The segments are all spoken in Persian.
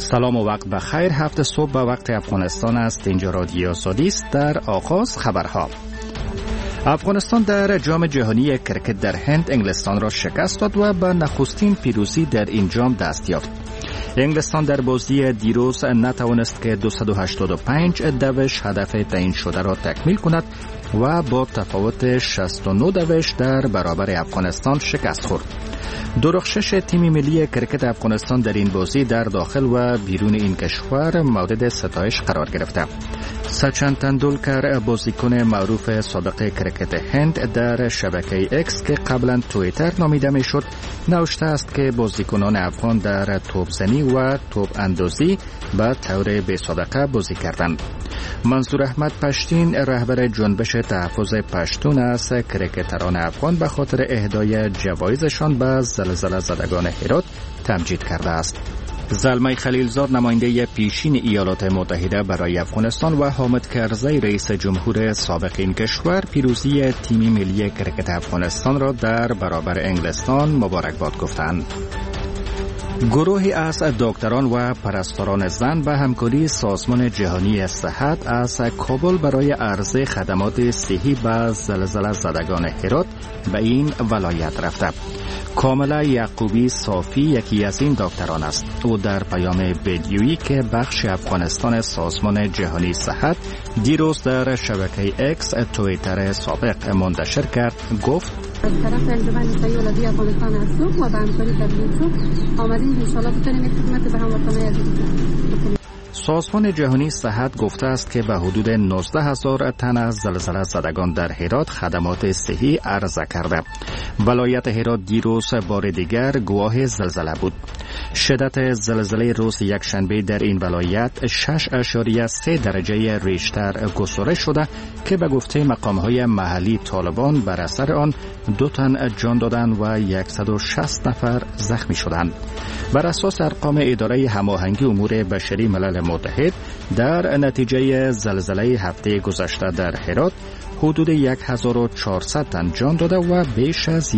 سلام و وقت بخیر. هفت صبح به وقت افغانستان است. اینجا رادیو آزادی است. در آغاز خبرها. افغانستان در جام جهانی کرکت در هند انگلستان را شکست داد و به نخستین پیروزی در این جام دست یافت. انگلستان در بازی دیروز نتوانست که 285 دوش هدف تعیین شده را تکمیل کند و با تفاوت 69 دوش در برابر افغانستان شکست خورد. درخشش تیم ملی کرکت افغانستان در این بازی در داخل و بیرون این کشور مورد ستایش قرار گرفته. سچن تندولکر بازیکن معروف سابق کرکت هند در شبکه اکس که قبلا توییتر نامیده میشد نوشته است که بازیکنان افغان در توپزنی و توپ اندازی به طور بی‌سابقه بازی کردند. منظور احمد پشتین رهبر جنبش تحفظ پشتون از کرکتران افغان به خاطر اهدای جوایزشان به زلزله زدگان هرات تمجید کرده است. زلمه خلیلزاد نماینده پیشین ایالات متحده برای افغانستان و حامد کرزی رئیس جمهور سابق این کشور پیروزی تیم ملی کرکت افغانستان را در برابر انگلستان مبارکباد گفتند. گروهی از دکتران و پرستاران زن به همکاری سازمان جهانی صحت از کابل برای عرضه خدمات صحی به زلزله زدگان هرات به این ولایت رفته. کاملا یعقوبی صافی یکی از این دکتران است. او در پیام ویدیویی که بخش افغانستان سازمان جهانی صحت دیروز در شبکه اکس توییتر سابق منتشر کرد گفت: از طرف انجمن نسایی ولادی افغانستان هستم و به همکاری تبلیغ آمدیم ان شاء الله بتونیم خدمت به هموطنان عزیز کنیم. سازمان جهانی صحت گفته است که به حدود 19,000 تن از زلزله زدگان در هرات خدمات صحی عرضه کرده. ولایت هرات دیروز بار دیگر گواه زلزله بود. شدت زلزله روز یکشنبه در این ولایت 6.3 درجه ریشتر گسترش شده که به گفته مقام‌های محلی طالبان بر اثر آن 2 تن جان دادند و 160 نفر زخمی شدند. بر اساس ارقام اداره هماهنگی امور بشری ملل متحد در نتیجه زلزله هفته گذشته در هرات حدود 1400 تن جان داده و بیش از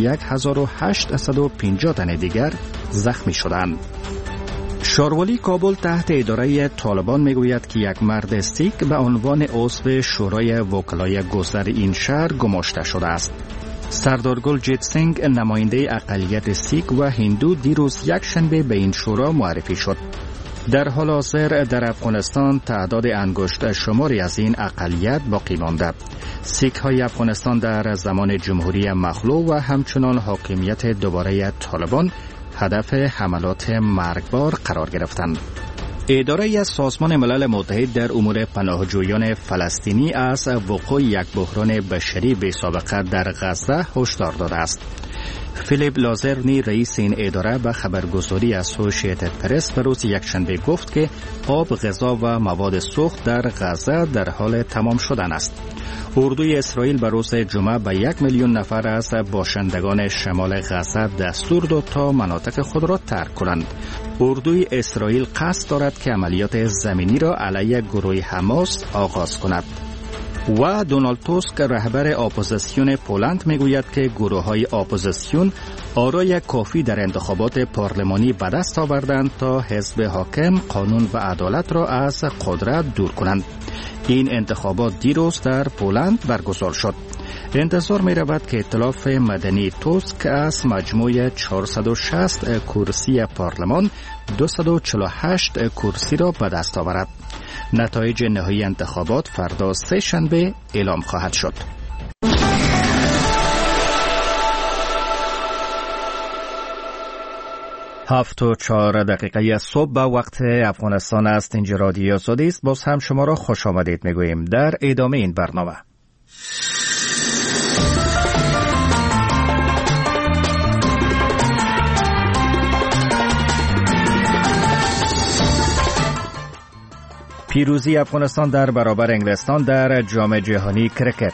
1850 تن دیگر زخمی شدند. شارولی کابل تحت اداره طالبان میگوید که یک مرد سیک به عنوان عضو شورای وکلای گذر این شهر گماشته شده است. سردار گلجیت سینگ نماینده اقلیت سیک و هندو دیروز یکشنبه به این شورا معرفی شد. در حال حاضر در افغانستان تعداد انگشت شماری از این اقلیت باقی مانده. سیک های افغانستان در زمان جمهوری مخلوع و همچنان حاکمیت دوباره طالبان هدف حملات مرگبار قرار گرفتند. اداره از سازمان ملل متحد در امور پناهجویان فلسطینی از وقوع یک بحران بشری بی‌سابقه در غزه هشدار داده است. فیلیپ لازرنی رئیس این اداره به خبرگزاری اسوسییتد پرس به روز یکشنبه گفت که آب، غذا و مواد سوخت در غزه در حال تمام شدن است. اردوی اسرائیل به روز جمعه به 1 میلیون نفر از باشندگان شمال غزه دستور داد تا مناطق خود را ترک کنند. اردوی اسرائیل قصد دارد که عملیات زمینی را علیه گروه حماس آغاز کند. و دونالد توسک رهبر اپوزیسیون پولند میگوید که گروه‌های اپوزیسیون آرای کافی در انتخابات پارلمانی به دست آوردند تا حزب حاکم قانون و عدالت را از قدرت دور کنند. این انتخابات دیروز در پولند برگزار شد. انتظار می رود که ائتلاف مدنی توسک از مجموع 460 کرسی پارلمان 248 کرسی را به دست آورد. نتایج نهایی انتخابات فردا سه شنبه اعلام خواهد شد. هفت و 4 دقیقه صبح به وقت افغانستان است. اینجا رادیو آزادی است. باز هم شما را خوش آمدید میگوییم در ادامه این برنامه. پیروزی افغانستان در برابر انگلستان در جام جهانی کرکت.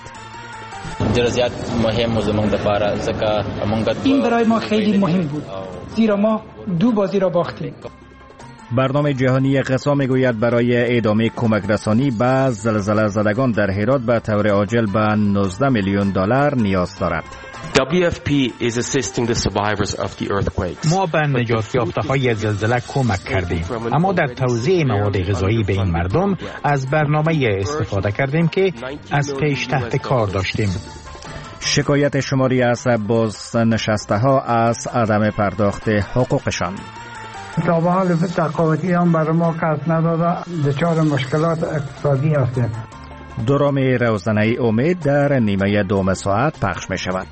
این برای ما خیلی مهم بود زیرا ما 2 بازی را باختیم. برنامه جهانی غذا میگوید برای ادامه کمک رسانی به زلزله زدگان در هرات به طور عاجل به 19 میلیون دلار نیاز دارد. WFP is assisting the survivors of the earthquakes. ما به نجات یافته‌های زلزله کمک کردیم، اما در توزیع مواد غذایی به این مردم از برنامه استفاده کردیم که از پیش تحت کار داشتیم. شکایت شماری از بازنشسته ها از عدم پرداخت حقوقشان. تا به حال تقاضی هم برای ما کس نداده، دچار مشکلات اقتصادی هستیم. درام روزنه امید در نیمه دوم ساعت پخش می شود.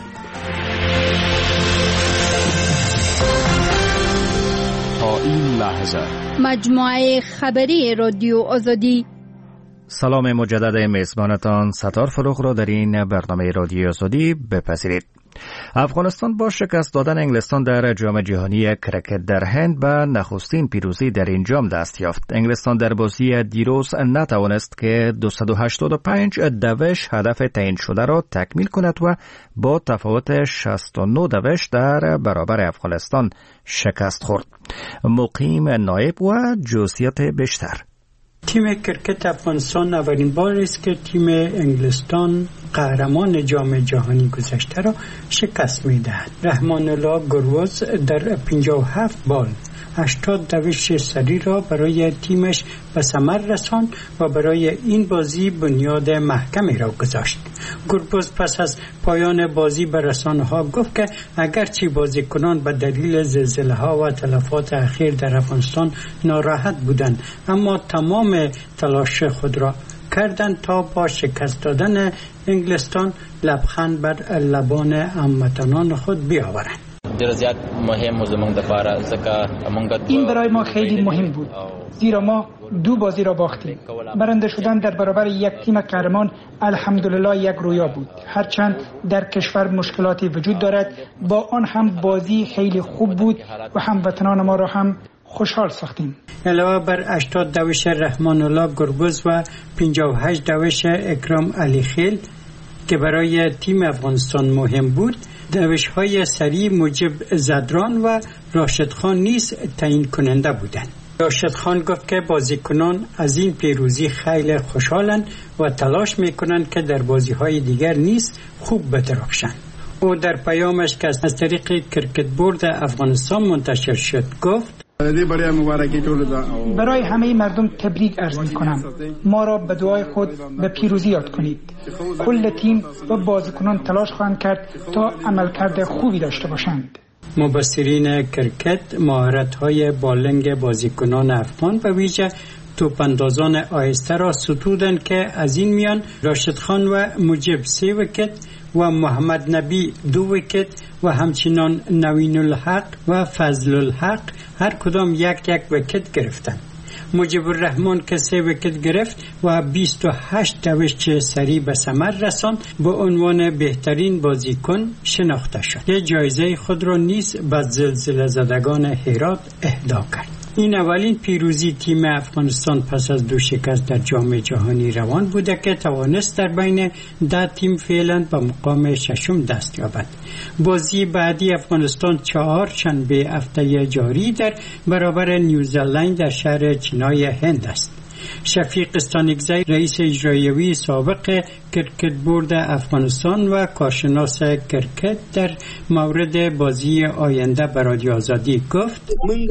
تا این لحظه مجموعه خبری رادیو آزادی. سلام مجدد میزبانتان ستار فروغ را در این برنامه رادیو آزادی بپذیرید. افغانستان با شکست دادن انگلستان در جام جهانی کرکت در هند به نخستین پیروزی در این جام دست یافت. انگلستان در بازی دیروز نتوانست که 285 دوش هدف تعیین شده را تکمیل کند و با تفاوت 69 دوش در برابر افغانستان شکست خورد. مقیم نایب و جزئیات بیشتر. تیم کرکت افغانستان اولین بار است که تیم انگلستان قهرمان جام جهانی گذشته را شکست می‌دهد. رحمان الله گروز در 57 بال 80 دوش سری را برای تیمش به ثمر رساند و برای این بازی بنیاد محکمی را گذاشت. گربز پس از پایان بازی به رسانه‌ها گفت که اگرچه بازیکنان به دلیل زلزله‌ها و تلفات اخیر در افغانستان ناراحت بودند، اما تمام تلاش خود را کردند تا با شکست دادن انگلستان لبخند بر لبان هموطنان خود بیاورند. این برای ما خیلی مهم بود، زیرا ما 2 بازی را باختیم. برنده شدن در برابر یک تیم قهرمان الحمدلله یک رویا بود. هرچند در کشور مشکلاتی وجود دارد، با آن هم بازی خیلی خوب بود و هموطنان ما را هم خوشحال ساختیم. علاوه بر 80 دوش رحمان الله گربز و 58 دوش اکرام علی خیل که برای تیم افغانستان مهم بود، دوش‌های سری مجب زدران و راشد خان نیز تعیین کننده بودند. راشد خان گفت که بازیکنان از این پیروزی خیلی خوشحالند و تلاش می‌کنند که در بازی‌های دیگر نیز خوب بدرخشند. او در پیامش که از طریق کرکت بورد افغانستان منتشر شد گفت: برای همه مردم تبریک عرض می‌کنم. ما را به دعای خود به پیروزی یاد کنید. کل تیم و بازیکنان تلاش خواهند کرد تا عملکرد خوبی داشته باشند. مبصرین کرکت مهارت‌های بالنگ بازیکنان افغان و ویژه توپاندازان آهسته را ستودند که از این میان راشد خان و مجب 3 ویکت و محمد نبی 2 ویکت و همچنان نوین الحق و فضل الحق هر کدام یک ویکت گرفتند. مجیب الرحمن که 3 ویکت گرفت و 28 دوش سری به ثمر رساند به عنوان بهترین بازیکن شناخته شد. جایزه خود را نیز به زلزله زدگان هرات اهدا کرد. این اولین پیروزی تیم افغانستان پس از 2 شکست در جام جهانی روان بوده که توانست در بین 10 تیم فعلا به مقام 6 دست یابد. بازی بعدی افغانستان 4 شنبه هفته جاری در برابر نیوزلند در شهر چنای هند است. شفیق استانگزی رئیس اجرایی سابق کرکت بورد افغانستان و کارشناس کرکت در مورد بازی آینده به رادیو آزادی گفت: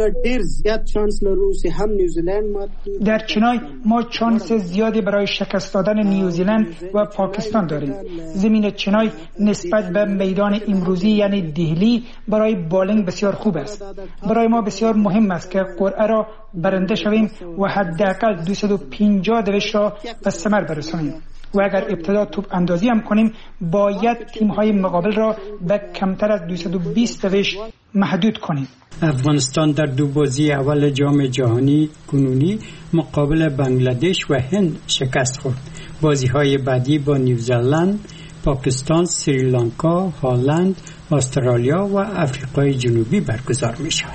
در چنای ما شانس زیادی برای شکست دادن نیوزیلند و پاکستان داریم. زمین چنای نسبت به میدان امروزی یعنی دهلی برای بالینگ بسیار خوب است. برای ما بسیار مهم است که قرعه را برنده شویم و حداقل 250 دوش را به ثمر برسانیم. و اگر ابتدا توپ اندازی هم کنیم باید تیم‌های مقابل را به کمتر از 220 دوش محدود کنیم. افغانستان در 2 بازی اول جام جهانی کنونی مقابل بنگلادش و هند شکست خورد. بازی‌های بعدی با نیوزلند، پاکستان، سریلانکا، هلند، استرالیا و آفریقای جنوبی برگزار می‌شود.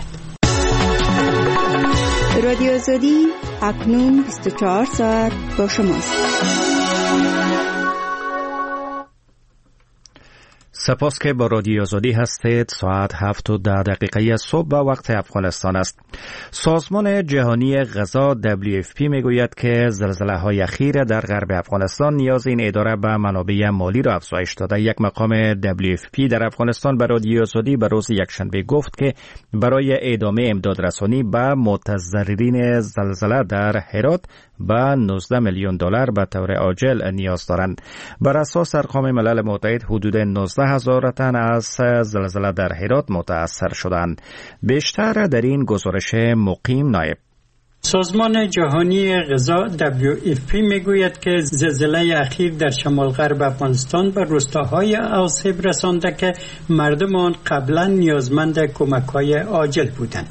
رادیو آزادی اکنون 24 ساعت با شماست. سپاس که با رادیو آزادی هستید. ساعت 7:10 صبح و وقت افغانستان است. سازمان جهانی غذا WFP میگوید که زلزله‌های اخیر در غرب افغانستان نیاز این اداره به منابع مالی را افزایش داده. یک مقام WFP در افغانستان به رادیو آزادی به روز یکشنبه گفت که برای ادامه امدادرسانی به متضررین زلزله در هرات به 19 میلیون دلار به طور عاجل نیاز دارند. بر اساس ارقام ملل متحد حدود 19,000 تن از زلزله در هرات متاثر شدند. بیشتر در این گزارش مقیم نایب. سازمان جهانی غذا WFP میگوید که زلزله اخیر در شمال غرب افغانستان به روستاهای آسیب رسانده که مردم آن قبلا نیازمند کمک‌های عاجل بودند.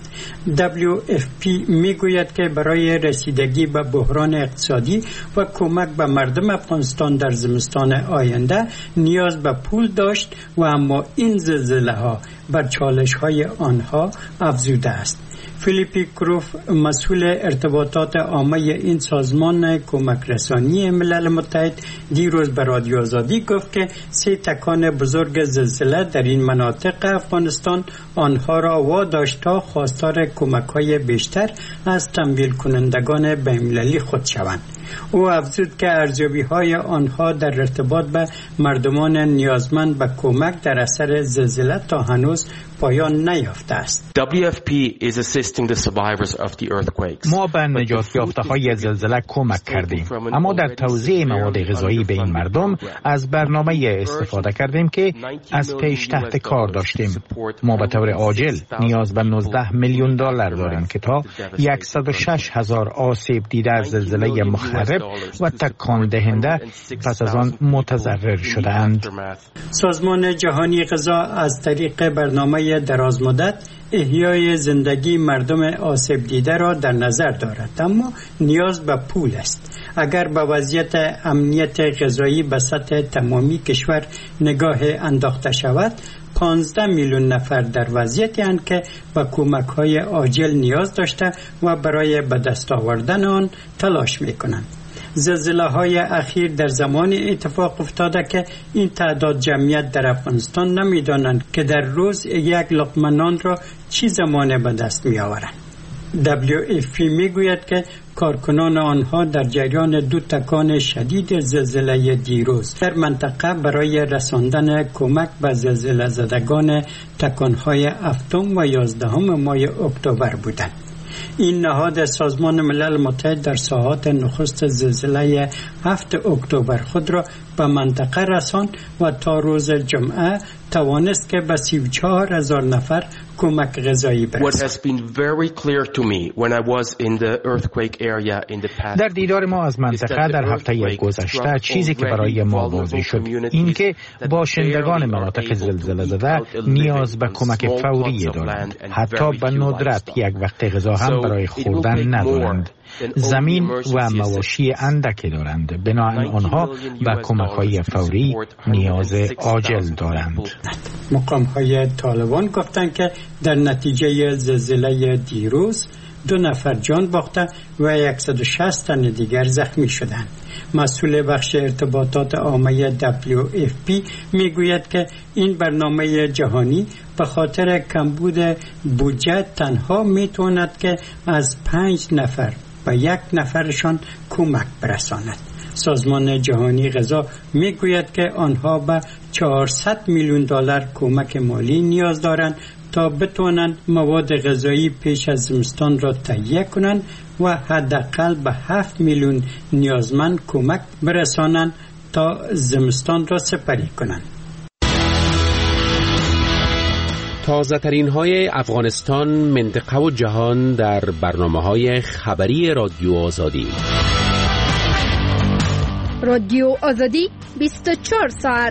WFP میگوید که برای رسیدگی به بحران اقتصادی و کمک به مردم افغانستان در زمستان آینده نیاز به پول داشت و اما این زلزله‌ها بر چالش‌های آنها افزوده است. فیلیپی کروف مسئول ارتباطات عامه این سازمان کمک رسانی ملل متحد دیروز به رادیو آزادی گفت که 3 تکان بزرگ زلزله در این مناطق افغانستان آنها را واداشت تا خواستار کمک‌های بیشتر از تمویل کنندگان بین‌المللی خود شوند. او افزود که ارزیابی‌های آنها در ارتباط به مردمان نیازمند به کمک در اثر زلزله تا هنوز پایان نیافته است. WFP is assisting the survivors of the earthquakes. ما به نجات یافته‌های زلزله کمک کردیم، اما در توزیع مواد غذایی به این مردم از برنامه استفاده کردیم که از پیش تحت کار داشتیم. ما به طور عاجل نیاز به 19 میلیون دلار داریم که تا 106,000 آسیب دیده از زلزله مخرب و تکان دهنده پس از آن متضرر شدند. سازمان جهانی غذا از طریق برنامه درازمدت احیای زندگی مردم آسیب دیده را در نظر دارد، اما نیاز به پول است. اگر به وضعیت امنیت غذایی به سطح تمامی کشور نگاه انداخته شود، 15 میلیون نفر در وضعیتی اند که به کمک‌های عاجل نیاز داشته و برای به دست آوردن آن تلاش می‌کنند. زلزله‌های اخیر در زمان اتفاق افتاده که این تعداد جمعیت در افغانستان نمی‌دانند که در روز یک لقمه نان را چی زمانه به دست می‌آورند. WFP میگوید که کارکنان آنها در جریان 2 تکان شدید زلزله دیروز در منطقه برای رساندن کمک به زلزله زدگان تکان‌های 7 و 11 ماه اکتبر بودند. این نهاد سازمان ملل متحد در ساعات نخست زلزله 7 اکتبر خود را به منطقه رساند و تا روز جمعه توانست که به 34,000 نفر کمک غذایی برساند. در دیدار ما از منطقه در هفته گذشته چیزی که برای ما واضح شد این که باشندگان مناطق زلزله زده نیاز به کمک فوری دارند. حتی به ندرت یک وقت غذا هم برای خوردن ندارند. زمین و مواشی اندکی دارند، بنابراین آنها به کمک‌های فوری نیاز عاجل دارند. مقام‌های طالبان گفتند که در نتیجه زلزله دیروز 2 نفر جان باخته و 160 تن دیگر زخمی شدند. مسئول بخش ارتباطات عامه WFP میگوید که این برنامه جهانی به خاطر کمبود بودجه تنها میتواند که از 5 نفر به 1 نفرشان کمک برساند. سازمان جهانی غذا میگوید که آنها به 400 میلیون دلار کمک مالی نیاز دارند تا بتوانند مواد غذایی پیش از زمستان را تهیه کنند و حداقل به 7 میلیون نیازمند کمک برسانند تا زمستان را سپری کنند. تازه ترین های افغانستان، منطقه و جهان در برنامه‌های خبری رادیو آزادی. رادیو آزادی 24 ساعت.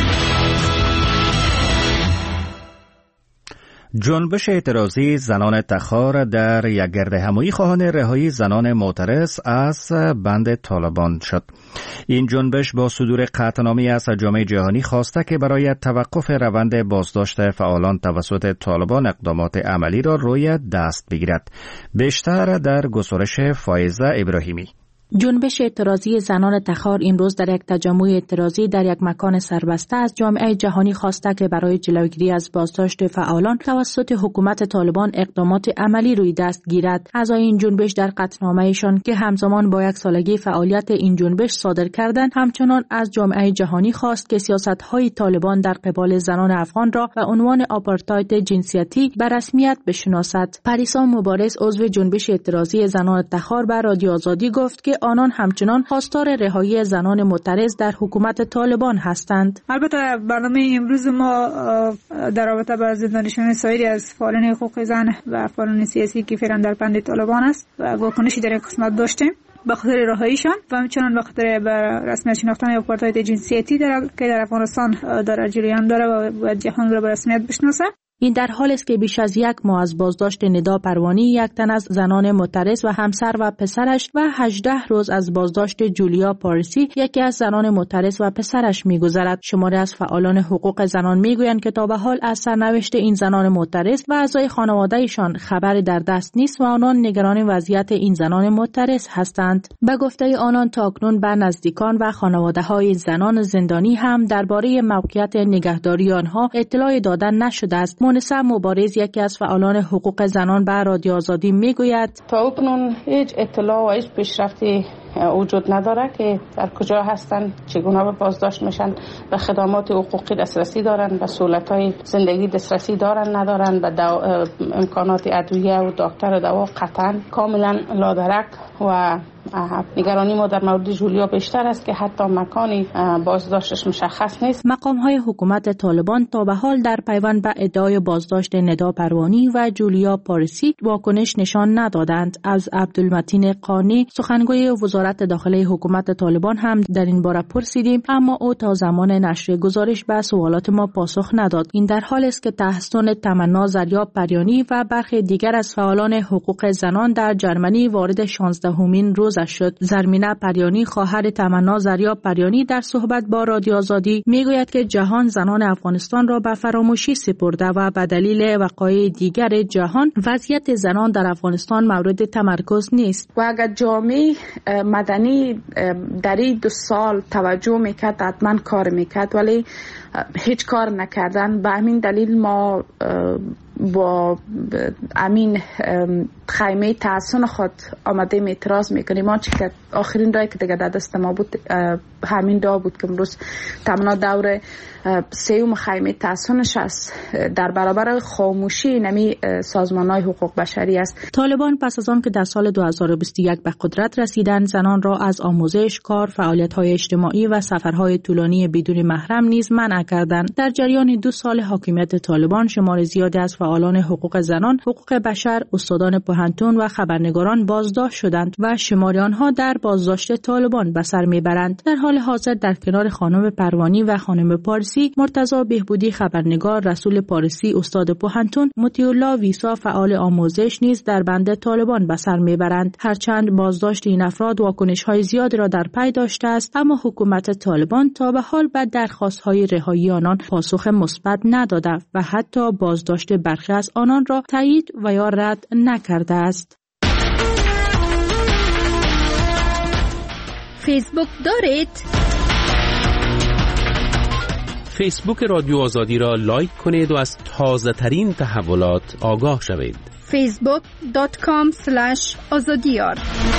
جنبش اعتراضی زنان تخار در یک گردهمایی خواهان رهایی زنان معترض از بند طالبان شد. این جنبش با صدور قطعنامه‌ای از جامعه جهانی خواسته که برای توقف روند بازداشت فعالان توسط طالبان اقدامات عملی را روی دست بگیرد. بیشتر در گزارش فایزه ابراهیمی. جنبش اعتراضی زنان تخار امروز در یک تجمع اعتراضی در یک مکان سربسته از جامعه جهانی خواسته که برای جلوگیری از بازداشت فعالان توسط حکومت طالبان اقدامات عملی روی دست گیرد. اعضای این جنبش در قطعنامه‌ایشان که همزمان با یک سالگی فعالیت این جنبش صادر کردند، همچنان از جامعه جهانی خواست که سیاست‌های طالبان در قبال زنان افغان را به عنوان آپارتاید جنسیتی به رسمیت بشناسد. پریسا مبارز عضو جنبش اعتراضی زنان تخار به رادیو آزادی گفت که آنان همچنان خواستار رهایی زنان معترض در حکومت طالبان هستند. البته برنامه امروز ما در رابطه با زندانیشان سایر از فعالان حقوق زن و فعالان سیاسی که فعلا در بند طالبان است و واکنشی در این قسمت داشتیم به خاطر رهاییشان و همچنان به خاطر رسمیت شناختن آپارتاید جنسیتی که در افغانستان در جریان داره و جهان را به رسمیت بشناسه. این در حال است که بیش از یک ماه از بازداشت ندا پروانی، یک تن از زنان معترض و همسر و پسرش و 18 روز از بازداشت جولیا پارسی، یکی از زنان معترض و پسرش می‌گذرد. شماری از فعالان حقوق زنان می‌گویند که تا به حال از سرنوشت این زنان معترض و اعضای خانواده‌شان خبری در دست نیست و آنان نگران وضعیت این زنان معترض هستند. به گفته آنان تاکنون به نزدیکان و خانواده‌های زنان زندانی هم درباره موقعیت نگهداری آنها اطلاع دادن نشده است. مونسا مبارز یکی از فعالان حقوق زنان به رادیو آزادی میگوید تا اکنون هیچ اطلاع و هیچ پیشرفتی وجود نداره که در کجا هستند، چگونه به بازداشت میشن، به خدمات حقوقی دسترسی دارن، به سهولت‌های زندگی دسترسی دارن ندارن، به امکانات ادویه و دکتر و دوا قطعا کاملا لادرک. و نگرانی ما در مورد جولیا بیشتر است که حتی مکانی بازداشتش مشخص نیست. مقام‌های حکومت طالبان تا به حال در پیوند به ادعای بازداشت ندا پروانی و جولیا پارسی واکنش نشان ندادند. از عبدالمتین قانی سخنگوی وزارت داخلی حکومت طالبان هم در این باره پرسیدیم، اما او تا زمان نشر گزارش به سوالات ما پاسخ نداد. این در حال است که تحسن تمنا زریاب پریانی و برخی دیگر از فعالان حقوق زنان در جرمنی وارد 16مین روز شد. زرمینه پریانی خواهر تمنا زریاب پریانی در صحبت با رادیو آزادی میگوید که جهان زنان افغانستان را به فراموشی سپرده و به دلیل وقایع دیگر جهان وضعیت زنان در افغانستان مورد تمرکز نیست. و اگر جامعه مدنی در این 2 سال توجه میکرد حتما کار میکرد، ولی هیچ کار نکردن. به همین دلیل ما با امین خیمه تحسن خود آمده اعتراض میکنیم. ما که آخرین رای که دیگه در دست ما بود همین دا بود که امروز تمنا دور 3 خیمه تحسنش است در برابر خاموشی نمی سازمان‌های حقوق بشری است. طالبان پس از آن که در سال 2021 به قدرت رسیدند، زنان را از آموزش، کار، فعالیت‌های اجتماعی و سفرهای طولانی بدون محرم نیز منع کردند. در جریان 2 سال حاکمیت طالبان شمار زیادی از فعالان حقوق زنان، حقوق بشر، استادان پوهنتون و خبرنگاران بازداشت شدند و شماری آنها در بازداشت طالبان به سر میبرند. در حال حاضر در کنار خانم پروانی و خانم پارسی، مرتضی بهبودی خبرنگار، رسول پارسی استاد پوهنتون، مطیعالله ویسا فعال آموزش نیز در بند طالبان به سر میبرند. هرچند بازداشت این افراد واکنش‌های زیادی را در پی داشته است، اما حکومت طالبان تا به حال به درخواست‌های رهایی آنان پاسخ مثبت نداده و حتی بازداشت برخی از آنان را تایید و یا رد نکرده است. فیسبوک دارید؟ فیسبوک رادیو آزادی را لایک کنید و از تازه ترین تحولات آگاه شوید. facebook.com/azadiyar.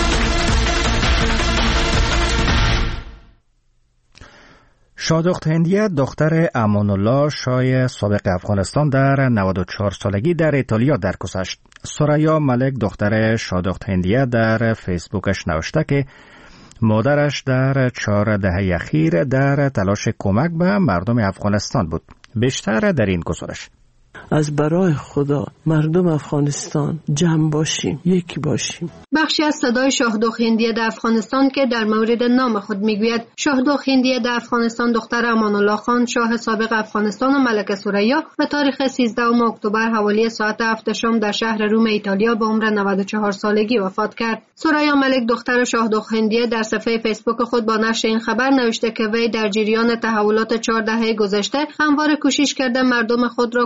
شادخت هندیه دختر امان الله شاه سابق افغانستان در 94 سالگی در ایتالیا درگذشت. سریا ملک دختر شادخت هندیه در فیسبوکش نوشته که مادرش در 4 دهه اخیر در تلاش کمک به مردم افغانستان بود. بیشتر در این گزارش. از برای خدا مردم افغانستان جمع باشیم، یکی باشیم. بخشی از صدای شاهدخت هندیه در افغانستان که در مورد نام خود میگوید. شاهدخت هندیه در افغانستان دختر امان الله خان شاه سابق افغانستان و ملکه سریا به تاریخ 13 اکتبر حوالی ساعت 7 شام در شهر روم ایتالیا به عمر 94 سالگی وفات کرد. سریا ملک دختر شاهدخت هندیه در صفحه فیسبوک خود با نشر این خبر نوشته که وی در جریان تحولات 4 دهه گذشته همواره کوشش کرده مردم خود را کمک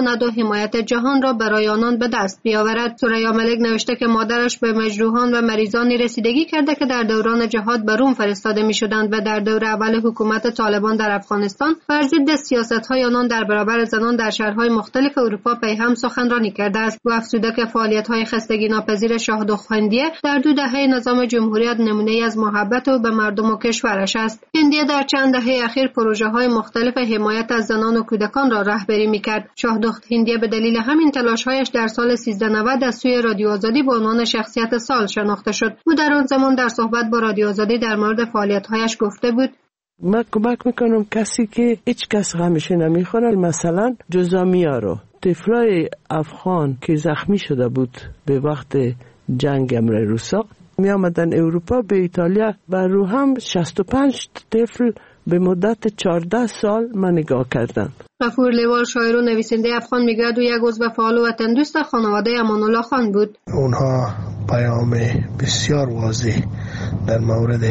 کند و حمایت جهان را برای آنان به دست بیاورد. ثریا ملک نوشته که مادرش به مجروحان و مریضانی رسیدگی کرده که در دوران جهاد به روم فرستاده می‌شدند و در دور اول حکومت طالبان در افغانستان بر ضد سیاست‌های آنان در برابر زنان در شهرهای مختلف اروپا پیهم سخنرانی کرده است. او افزوده که فعالیت‌های خستگی ناپذیر شاه دخت هندیه در 2 دهه نظام جمهوریت نمونه‌ای از محبت او به مردم و کشورش است. هندیه در چند دهه اخیر پروژه‌های مختلف حمایت از زنان و کودکان را رهبری می‌کرد. شاه دخت هندیه به دلیل همین تلاش‌هایش در سال 1390 از سوی رادیو آزادی به عنوان شخصیت سال شناخته شد. او در آن زمان در صحبت با رادیو آزادی در مورد فعالیت‌هایش گفته بود: من کمک میکنم کسی که هیچ کس غمش نمیخوره، مثلا جزامیا رو، طفلای افغان که زخمی شده بود به وقت جنگ امر روسا می آمدن اروپا به ایتالیا و رو هم 65 طفل به مدت 14 سال من نگاه کردم. غفور لیوال شاعر و نویسنده افغان میگوید او یک عضو فعال و وطن‌دوست خانواده امان الله خان بود. اونها پیام بسیار واضح در مورد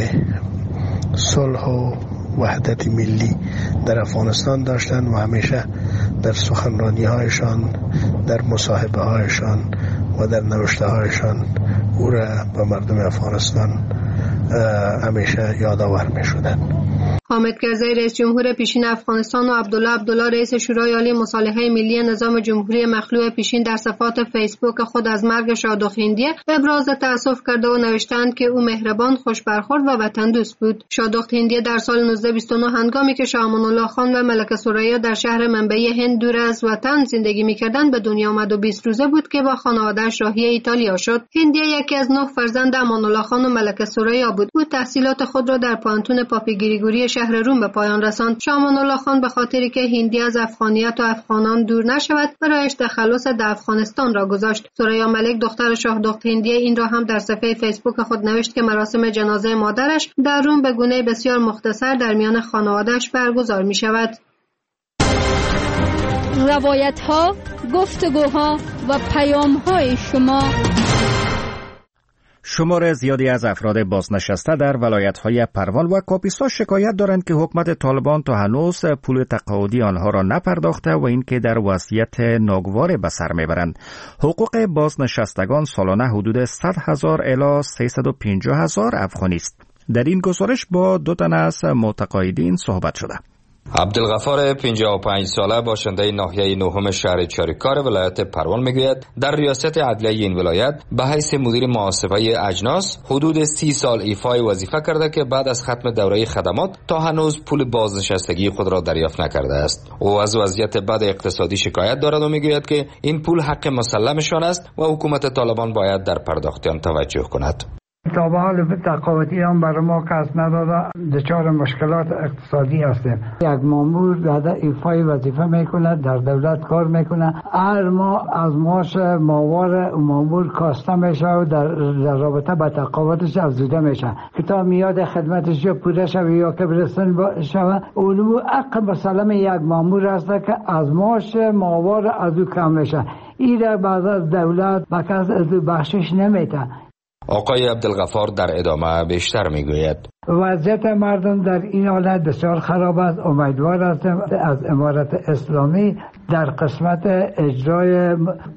صلح و وحدت ملی در افغانستان داشتند و همیشه در سخنرانی هایشان، در مصاحبه هایشان و در نوشته هایشان او را به مردم افغانستان همیشه یادآور می شدند. حامد کرزی رئیس جمهور پیشین افغانستان و عبدالله رئیس شورای عالی مصالحه ملی نظام جمهوری مخلوع پیشین در صفحات فیسبوک خود از مرگ شاه دخت هندیه ابراز تأسف کرده و نوشتند که او مهربان، خوش برخورد و وطن دوست بود. شاه دخت هندیه در سال 1929 هنگامی که شاه امان الله خان و ملکه ثریا در شهر منبعی هند دور از وطن زندگی می‌کردند به دنیا آمد و 20 روزه بود که با خانواده‌اش راهی ایتالیا شد. هندیه یکی از 9 فرزند امان الله خان و ملکه ثریا بود. او تحصیلات خود را در پانتون پاپی گریگوری شهر روم به پایان رساند. شاه امان الله خان به خاطری که هندی از افغانیت و افغانان دور نشود برایش تخلص در افغانستان را گذاشت. ثریا ملک دختر شاه دخت هندیه این را هم در صفحه فیسبوک خود نوشت که مراسم جنازه مادرش در روم به گونه بسیار مختصر در میان خانواده‌اش برگزار می شود. روایت‌ها، گفتگوها و پیام‌های شما. شمار زیادی از افراد بازنشسته در ولایت‌های پروان و کاپیسا شکایت دارند که حکومت طالبان تا هنوز پول تقاعدی آنها را نپرداخته و اینکه در وضعیت ناگوار به سر میبرند. حقوق بازنشستگان سالانه حدود 100,000 الی 350,000 افغانی است. در این گزارش با 2 تن از متقاعدین صحبت شده. عبدالغفار 55 ساله باشنده ناحیه نهم شهر چاریکار ولایت پروان میگوید در ریاست عدلیه این ولایت به حیث مدیر محاسبه اجناس حدود 30 سال ایفای وظیفه کرده که بعد از ختم دوره خدمات تا هنوز پول بازنشستگی خود را دریافت نکرده است. او از وضعیت بد اقتصادی شکایت دارد و میگوید که این پول حق مسلمشان است و حکومت طالبان باید در پرداخت آن توجه کند. تا به حال تقاعدی هم برای ما کس نداده، دچار مشکلات اقتصادی هستیم. یک مامور در ایفای وظیفه میکنه، در دولت کار میکنه، هر ماه از معاش ماهوار مامور کاسته میشه و در رابطه با تقاعدش افزوده میشه که تا میاد خدمتش یا پوره شوه یا که برسن شوه. اونو حق مسلم یک مامور هست که از معاش ماهوار از او کم میشه. این را بعد از دولت به کس از او بخشش نمیده. آقای عبدالغفار در ادامه بیشتر میگوید وضعیت مردم در این حالت بسیار خراب است. امیدوار هستم از امارت اسلامی در قسمت اجرای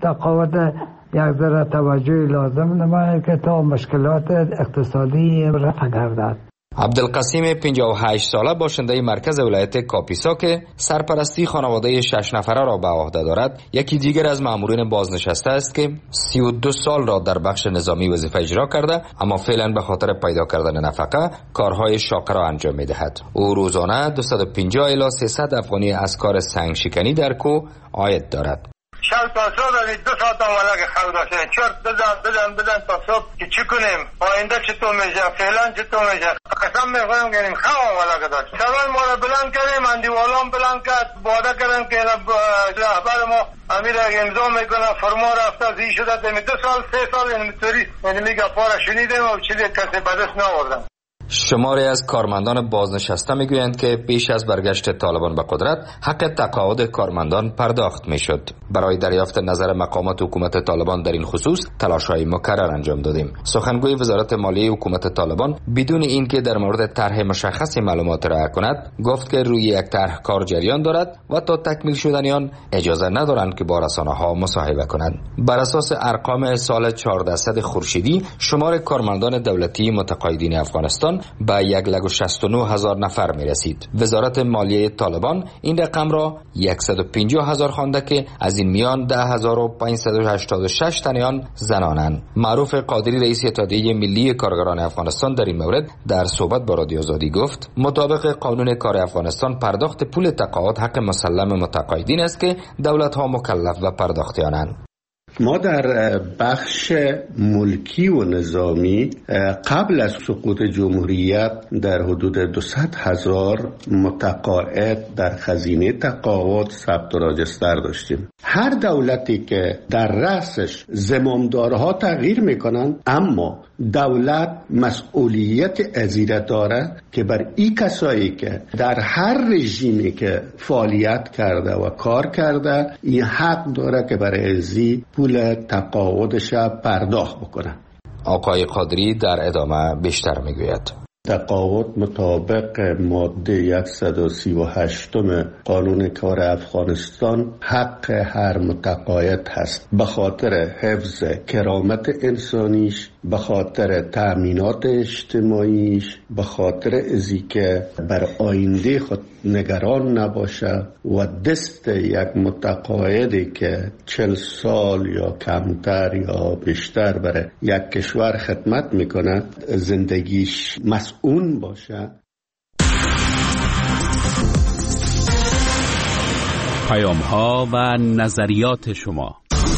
تقاعد یک ذره توجه لازم نماید که تا مشکلات اقتصادی رفع گردد. عبدالقسیم 58 ساله باشنده مرکز ولایت کاپیسا که سرپرستی خانواده 6 نفره را به عهده دارد، یکی دیگر از مامورین بازنشسته است که 32 سال را در بخش نظامی وظیفه اجرا کرده اما فعلا به خاطر پیدا کردن نفقه کارهای شاقه را انجام می‌دهد. او روزانه 250 الی 300 افغانی از کار سنگ شکنی در کوه عاید دارد. شب تا صبح 2 ساعت ولک خود داشتن چرت بزن تا صبح که چی کنیم، آینده چطور میشه، فعلا چطور میشه. قسم میخورم که این خواه ولک داشت. سوال ما را بلند کردیم، اندیوالان بلند کرد، وعده کردن که رهبر ما امیر امضا میکنه، فرما رفته زی شده. 2 سال 3 سال اینطوری میگه پارا شنیدیم و چیزی کسی بدست ناوردن. شماری از کارمندان بازنشسته میگویند که پیش از برگشت طالبان به قدرت حق تقاعد کارمندان پرداخت میشد. برای دریافت نظر مقامات حکومت طالبان در این خصوص تلاش‌های مکرر انجام دادیم. سخنگوی وزارت مالیه حکومت طالبان بدون اینکه در مورد طرح مشخصی معلومات ارائه کند گفت که روی یک طرح کار جریان دارد و تا تکمیل شدن آن اجازه ندارند که با رسانه‌ها مصاحبه کنند. بر اساس ارقام سال 1400 خورشیدی شمار کارمندان دولتی متقاعدین افغانستان به 1,69,000 نفر می رسید. وزارت مالیه طالبان این رقم را 150,000 خوانده که از این میان 10,586 تن آن زنانند. معروف قادری رئیس اتحادیه ملی کارگران افغانستان در این مورد در صحبت با رادیو آزادی گفت مطابق قانون کار افغانستان پرداخت پول تقاعد حق مسلم متقاعدین است که دولت‌ها مکلف به پرداخت آنند. ما در بخش ملکی و نظامی قبل از سقوط جمهوریت در حدود 200,000 متقاعد در خزینه تقاعد ثبت و راجستر داشتیم. هر دولتی که در رأسش زمامدارها تغییر میکنن، اما دولت مسئولیت ازیره داره که بر این کسایی که در هر رژیمی که فعالیت کرده و کار کرده این حق داره که برای ازی پول تقاعدش پرداخت بکنه. آقای قادری در ادامه بیشتر میگوید. تقاعد مطابق ماده 138 قانون کار افغانستان حق هر متقاعد هست، به خاطر حفظ کرامت انسانیش، به خاطر تأمینات اجتماعیش، به خاطر ازی که بر آینده خود نگران نباشه و دست یک متقاعدی که 40 سال یا کمتر یا بیشتر برای یک کشور خدمت میکنه زندگیش مسئول باشه. پیام‌ها و نظریات شما.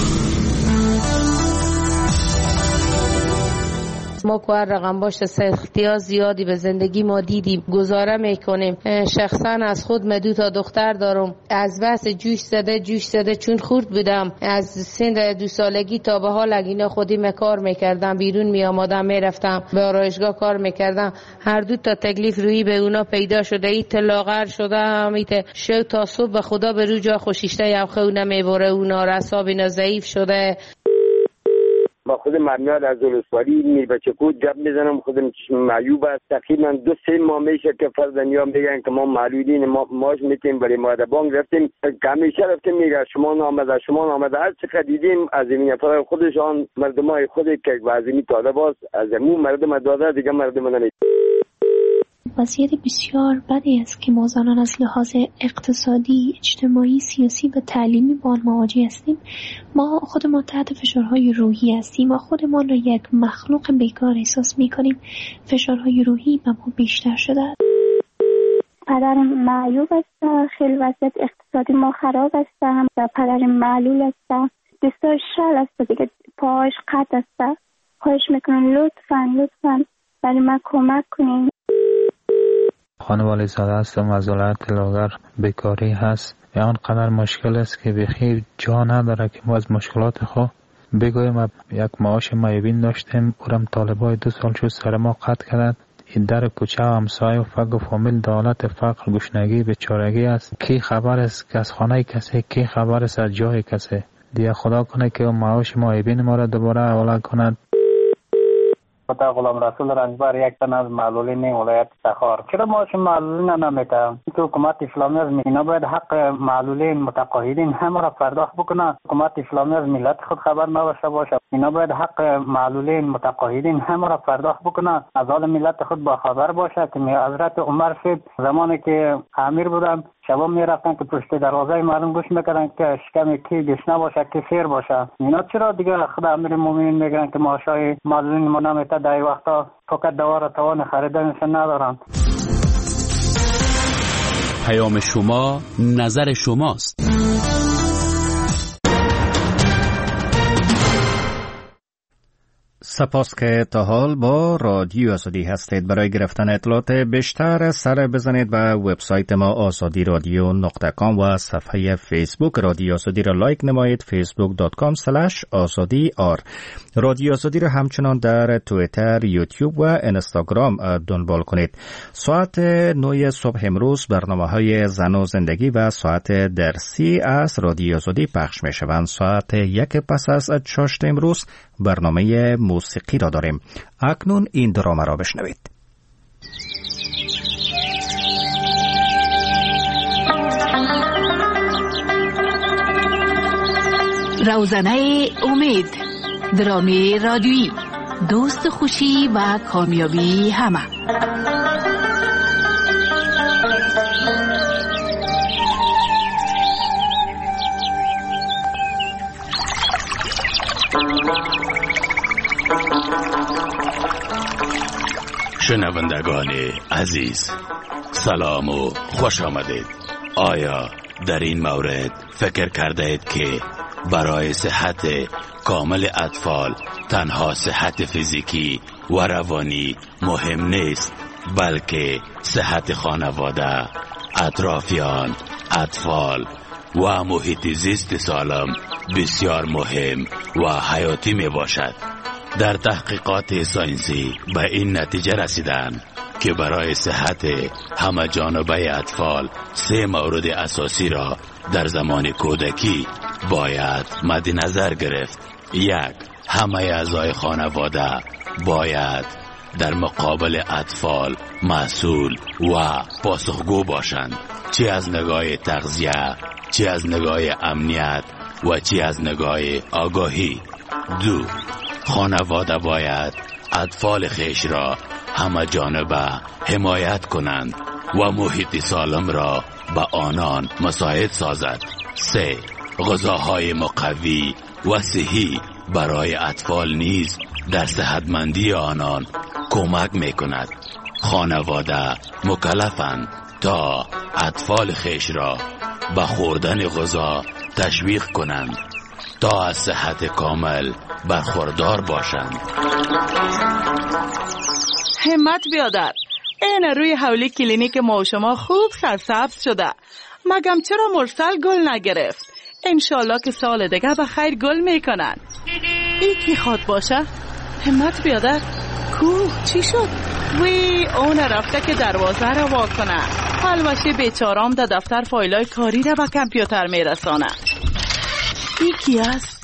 ما که رقم باشه سختی‌ها زیادی به زندگی ما دیدیم، گزاره میکنیم. شخصا از خود من 2 دختر دارم. از بس جوش زده چون خورد بودم از سن 2 سالگی تا به حال اینا خودی کار میکردم، بیرون می آمدم میرفتم به آرایشگاه کار میکردم. هر 2 تکلیف روی به اونا پیدا شده، ایت لاغر شده همیت شو تا صبح به خدا به رو جا خوشیشته یا خونه میبره، اونا رساب اینا ضعیف شده. با خود مرمیاد از ولسوالی میر بچه کود جب میزنم، خودم معیوب است. تقریبا 2-3 ماه میشه که فرزندیا میگن که ما معلولین ماش میتیم برای ماده بانک رفتیم که همیشه رفتیم میگه شما نامده هر چقدر دیدیم از این افراد خودشان مردمای خودی که وزیمی طالب است از امون مردم داده دیگه مردم نمید. وضعیت بسیار بدی است که ما زنان از لحاظ اقتصادی، اجتماعی، سیاسی و تعلیمی با آن مواجه هستیم. ما خودمان تحت فشارهای روحی هستیم و خودمان را یک مخلوق بیکار احساس می‌کنیم. فشارهای روحی به ما بیشتر شده است. پدرم معیوب است، خیلی وضعیت اقتصادی ما خراب است و پدرم معلول است، دستاش شل است دیگه، پاهاش قطع است. خواهش میکنم لطفاً برای من کمک کنین. خانوالی زاده هستم، از ولایت لاغر. بیکاری هست، آنقدر مشکل است که بخیر جا نداره که ما از مشکلات خود بگویم. یک معاش معیوبین داشتیم، اورم طالبای 2 سال شد سر ما قطع کردند. این در کوچه و همسایه و فق و فامیل دولت فقر، گشنگی، بیچارگی است. کی خبر است که از خانه کسی، کی خبر است از جای کسی. دیگه خدا کنه که معاش معیوبین ما را دوباره حواله کند. خدا غلام رسول رنجبر، یک تن از معلولین ولایت تخار. چرا معاش معلولین نمیده؟ که حکومت اسلامی از اینا باید حق معلولین متقاعدین همه را پرداخت بکنه. حکومت اسلامی از ملت خود خبر نباشه باشه. اینا باید حق معلولین متقاعدین همه را پرداخت بکنه. از حال ملت خود با خبر باشه که حضرت عمر صاحب زمانی که امیر بودن شبا میرفتن که پشت دروازه مردم گوش میکردن که شکم کی گشنه باشه کی سیر باشه. اینا چرا دیگه خدا امیر مومنین میگن که معاشای معلولین ما نمیده؟ در وقتا فقط دوا را توان خریدنش ندارن. پیام شما، نظر شماست. سپاس که تا حال با رادیو آزادی هستید. برای گرفتن اطلاعات بیشتر سر بزنید به وبسایت ما azadiradyo.com و صفحه فیسبوک رادیو آزادی را لایک نمایید facebook.com/azadi.ar. رادیو آزادی را همچنان در توییتر، یوتیوب و اینستاگرام دنبال کنید. ساعت 9 صبح امروز برنامه‌های زن و زندگی و ساعت درسی از رادیو آزادی پخش می‌شوند. ساعت 1 پس از چاشت امروز برنامه موسیقی را داریم. اکنون این درامه را بشنوید. روزنه امید، درامه رادیویی، دوست خوشی و کامیابی همه. شنوندگان عزیز، سلام و خوش آمدید. آیا در این مورد فکر کرده اید که برای صحت کامل اطفال تنها صحت فیزیکی و روانی مهم نیست، بلکه صحت خانواده، اطرافیان، اطفال و محیط زیست سالم بسیار مهم و حیاتی می باشد؟ در تحقیقات ساینسی به این نتیجه رسیدند که برای صحت همه جانبه اطفال 3 مورد اساسی را در زمان کودکی باید مد نظر گرفت. 1. همه اعضای خانواده باید در مقابل اطفال مسئول و پاسخگو باشند، چه از نگاه تغذیه، چه از نگاه امنیت و چه از نگاه آگاهی. 2. خانواده باید اطفال خویش را همه جانبه حمایت کنند و محیط سالم را به آنان مساعد سازد. 3. غذاهای مقوی و صحی برای اطفال نیز در صحتمندی آنان کمک می کند. خانواده مکلفند تا اطفال خویش را به خوردن غذا تشویق کنند تا از صحت کامل برخوردار باشند. همت بیادر، این روی حولی کلینیک ما و شما خوب سرسبز شده. مگم چرا مرسل گل نگرفت؟ انشالله که سال دیگه به خیر گل میکنن. ای کی خواد باشه؟ همت بیادر، کوه چی شد؟ وی اون رفته که دروازه را وا کنه. حلوشی بیچارام در دفتر فایلای کاری را به کامپیوتر میرسانه. ای کی است؟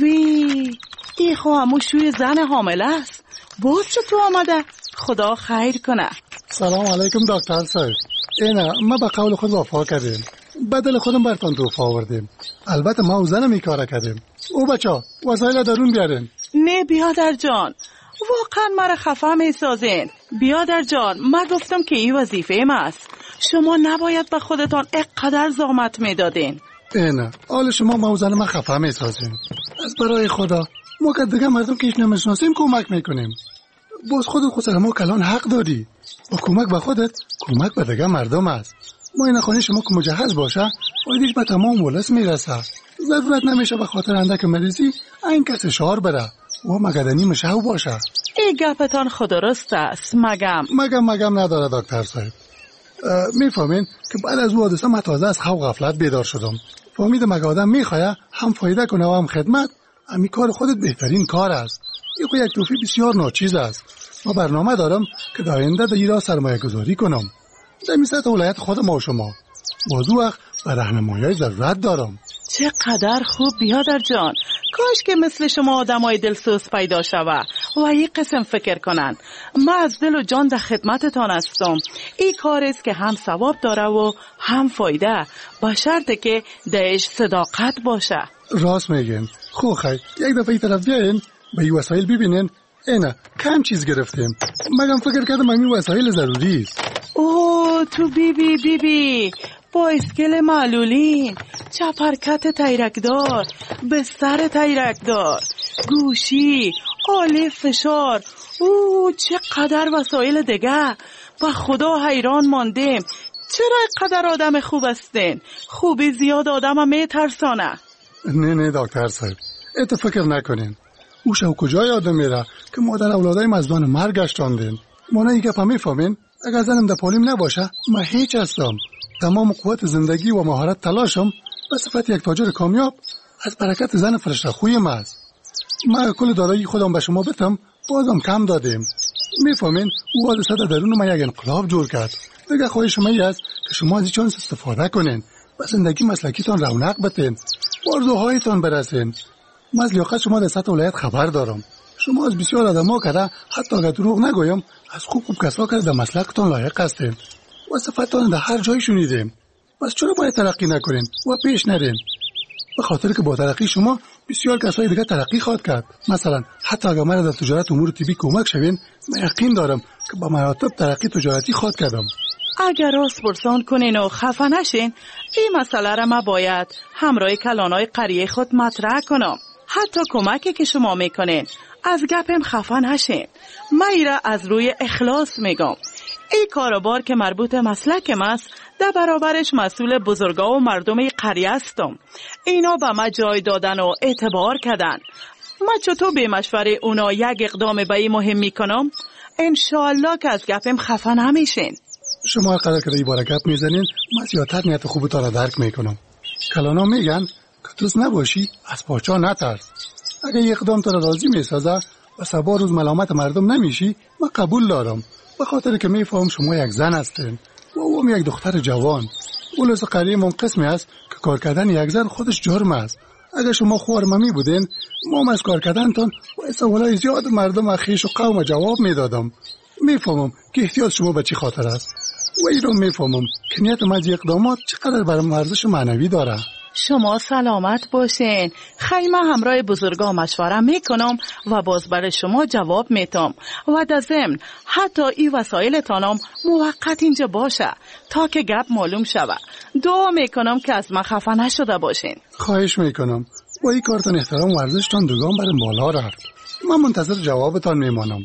وی ای خو همون شوی زن حامله است. باز چطور آمده؟ خدا خیر کنه. سلام علیکم دکتر صاحب. اینا ما به قول خود وفا کردیم، بدل خودم برتان توفا آوردیم. البته ما و زنم این کار کردیم. او بچه وسایل درون بیارین. نه بیادر جان، واقعا مرا خفه می سازین. بیادر جان، من گفتم که این وظیفه ما است. شما نباید به خودتان اینقدر زحمت می دادین. اینا حال شما ما و زن ما خفه می سازین. از برای خدا ما که دیگه مردم که ایش نمیشناسیم کمک میکنیم. باز خودت ما کلان حق داری. با کمک به خودت کمک به دیگه مردم است. ما این خانه شما که مجهز باشه بایدش به تمام ولس میرسه. ضرورت نمیشه به خاطر اندک مریضی این کس شعار بره و مگدنی مشهو باشه. ای گپتان خودرست است. مگم نداره دکتر صاحب. میفهمین که بعد از او حادثه من تازه از خواب غفلت بیدار شدم. فهمیدم اگه آدم میخواه هم فایده کنه و هم خدمت، همین کار خودت بهترین کار است. یک توفی بسیار ناچیز است. ما برنامه دارم که در آینده در ایران سرمایه گذاری کنم در سطح ولایت خود ما و شما. بازو وقت به راهنمایی ضرورت دارم. چقدر خوب بیادر جان. کاش که مثل شما آدمای دلسوز پیدا شوه و یک قسم فکر کنن. من از دل و جان در خدمتتان هستم. این کار است که هم ثواب داره و هم فایده، با شرطی که درش صداقت باشه. راست میگین. خو خیر یک دفعه ای طرف بیاین به این وسایل ببینین. اینا کم چیز گرفتیم. مگم فکر کردم این وسایل ضروری است. اوه تو بی با اسکل معلولین، چپرکت تیرکدار، بستر تیرکدار، گوشی، آله فشار، چقدر وسایل دیگه. با خدا حیران ماندیم. چرا اینقدر آدم خوب هستین؟ خوبی زیاد آدم هم میترسانه. نه دکتر صاحب، ات فکر نکنین. او شو کجا یادم میره که مادر اولادای مزدان مرگ گشتاندین. ما نه گپ میفهمین. اگر زنم در پالیم نباشه من هیچ هستم. تمام قوت زندگی و مهارت تلاشم به صفت یک تاجر کامیاب از برکت زن فرشته خویم است. من کل دارایی خودم به شما بتم بازم کم دادیم. میفهمین او حادثه در درون من یک انقلاب جور کرد. دیگه خواهش شما است که شما از این چانس استفاده کنین. به زندگی مسلکیتان رونق بتین. آرزوهایتان برسین. من از لیاقت شما در سطح ولایت خبر دارم. شما از بسیار آدما کرده حتی اگر دروغ نگویم از خوب کسا کرده در مسلکتان لایق هستین. و صفتان در هر جای شنیدیم. بس چرا باید ترقی نکنین و پیش نرین؟ به خاطر که با ترقی شما بسیار کسای دیگه ترقی خواهد کرد. مثلا حتی اگر من در تجارت امور طبی کمک شوین من یقین دارم که با مراتب ترقی تجارتی خواهد کردم. اگر راست پرسان کنین و خفه نشین این مسئله را ما باید همراه کلانای قریه خود مطرح کنم. حتی کمکی که شما میکنین از گپم خفه نشین. من ایره از روی اخلاص میگم. این کاروبار که مربوط مسلکم است در برابرش مسئول بزرگا و مردم قریه هستم. اینا به ما جای دادن و اعتبار کردن. من چطور به مشوره اونا یک اقدام به این مهم میکنم؟ انشاءالله که از گپم خفه نمیشین. شما قدر که این باره گپ میزنین من زیادتر نیت خوبتا را درک میکنم. کلانا میگن که دوست نباشی از پاچا نترس. اگه یک اقدام تو را راضی میسازه و سبا روز ملامت مردم نمیشی من قبول دارم. به خاطر که میفهم شما یک زن هستین و او یک دختر جوان. اولوس قریه قسمی است که کار کردن یک زن خودش جرم است. اگر شما خوارممی بودین ما از کار کردنتان با سوالای زیاد مردم اخیش و قوم جواب میدادم. میفهمم که احتیاط شما به چی خاطر است و این رو میفهمم که نیت من اقدامات چقدر برام ارزش معنوی داره. شما سلامت باشین. خیمه همراه بزرگا مشوره میکنم و باز برای شما جواب میتم و در ضمن حتی این وسایل تانم موقت اینجا باشه تا که گپ معلوم شود. دعا میکنم که از من خفه نشده باشین. خواهش میکنم. با این کارتان احترام و ارزشتان دوگان برام بالا رفت. من منتظر جوابتان میمانم.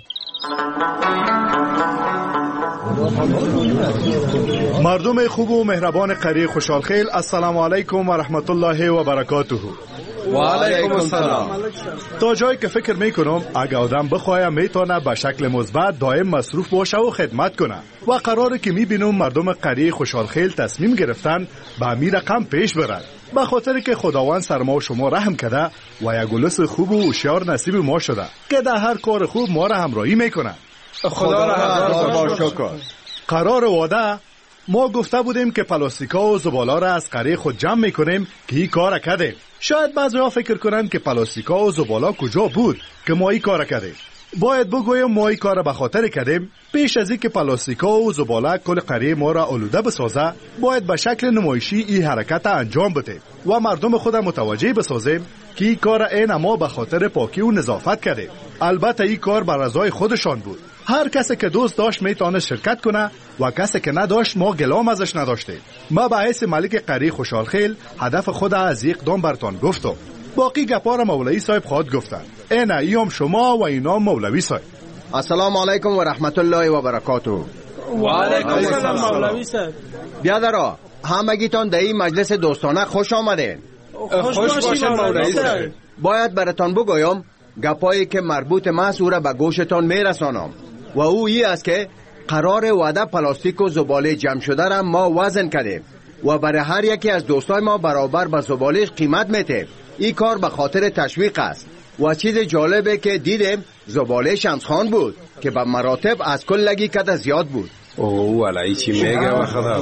مردم خوب و مهربان قریه خوشحالخیل، السلام علیکم و رحمت الله و برکاته. و علیکم السلام. تا جایی که فکر میکنم اگه آدم بخواه میتونه به شکل مثبت دائم مصروف باشه و خدمت کنه و قراره که میبینم مردم قریه خوشحالخیل تصمیم گرفتن به همین رقم پیش برن. به خاطر که خداوند سر ما و شما رحم کرده و یک گلس خوب و هوشیار نصیب ما شده که در هر کار خوب ما را همراهی میکنه. خدا را هزار بار شکر. قرار وعده ما گفته بودیم که پلاستیکا و زباله را از قریه خود جمع میکنیم که این کار کردیم. شاید بعضی‌ها فکر کنند که پلاستیکا و زباله کجا بود که ما این کار کردیم. باید بگویم ما این کار به خاطر کردیم پیش از این که پلاستیکا و زباله کل قریه ما را آلوده بسازه باید به شکل نمایشی این حرکت انجام بدیم و مردم خود متوجه بسازیم که این کار این ما به خاطر پاکی و نظافت کردیم. البته این کار بر رضای خودشان بود. هر کسی که دوست داشت میتونه شرکت کنه و کسی که نداشت ما گلام ازش نداشتیم. ما به حیث ملک قریه خوشحالخیل هدف خود از اقدام برتان گفتم. باقی گپا را مولوی صاحب خواهد گفتن. اینا ایام شما و اینا مولوی صاحب. السلام علیکم و رحمت الله و برکاته. و علیکم السلام مولوی صاحب. بیادرها همگیتان در این مجلس دوستانه خوش آمدین. خوش باشین مولوی صاحب. باید براتان بگویم گپایی که مربوط مسئول به گوشتان میرسانم و او ای است که قرار وعده پلاستیک و زباله جمع شده را ما وزن کردیم و برای هر یکی از دوستای ما برابر به زبالهش قیمت میتیم. این کار به خاطر تشویق است و چیز جالبه که دیدیم زباله شمسخان بود که به مراتب از کل لگی کده زیاد بود. اوه ولی چی میگه و خدا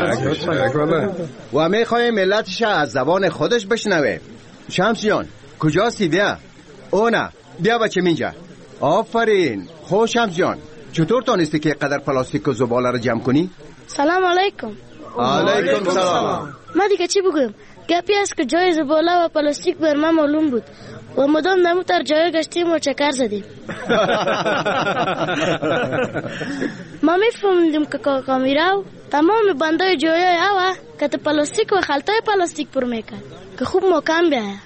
و میخوایم ملتش از زبان خودش بشنوه. شمس جان کجاستی؟ بیا. او نه بیا بچه اینجا. آفرین. خوش شمس جان چطور تانستی که قدر پلاستیک و زباله رو جمع کنی؟ سلام علیکم. علیکم سلام. ما دیگه چی بگویم؟ گپی است که جای زباله و پلاستیک بر ما معلوم بود و مدام نموتر جای گشتیم و چکر زدیم. ما میفهمیدیم که کاکا میراو تمام بندای جایای اوه که پلاستیک و خلطای پلاستیک پر میکرد که خوب محکم بیایه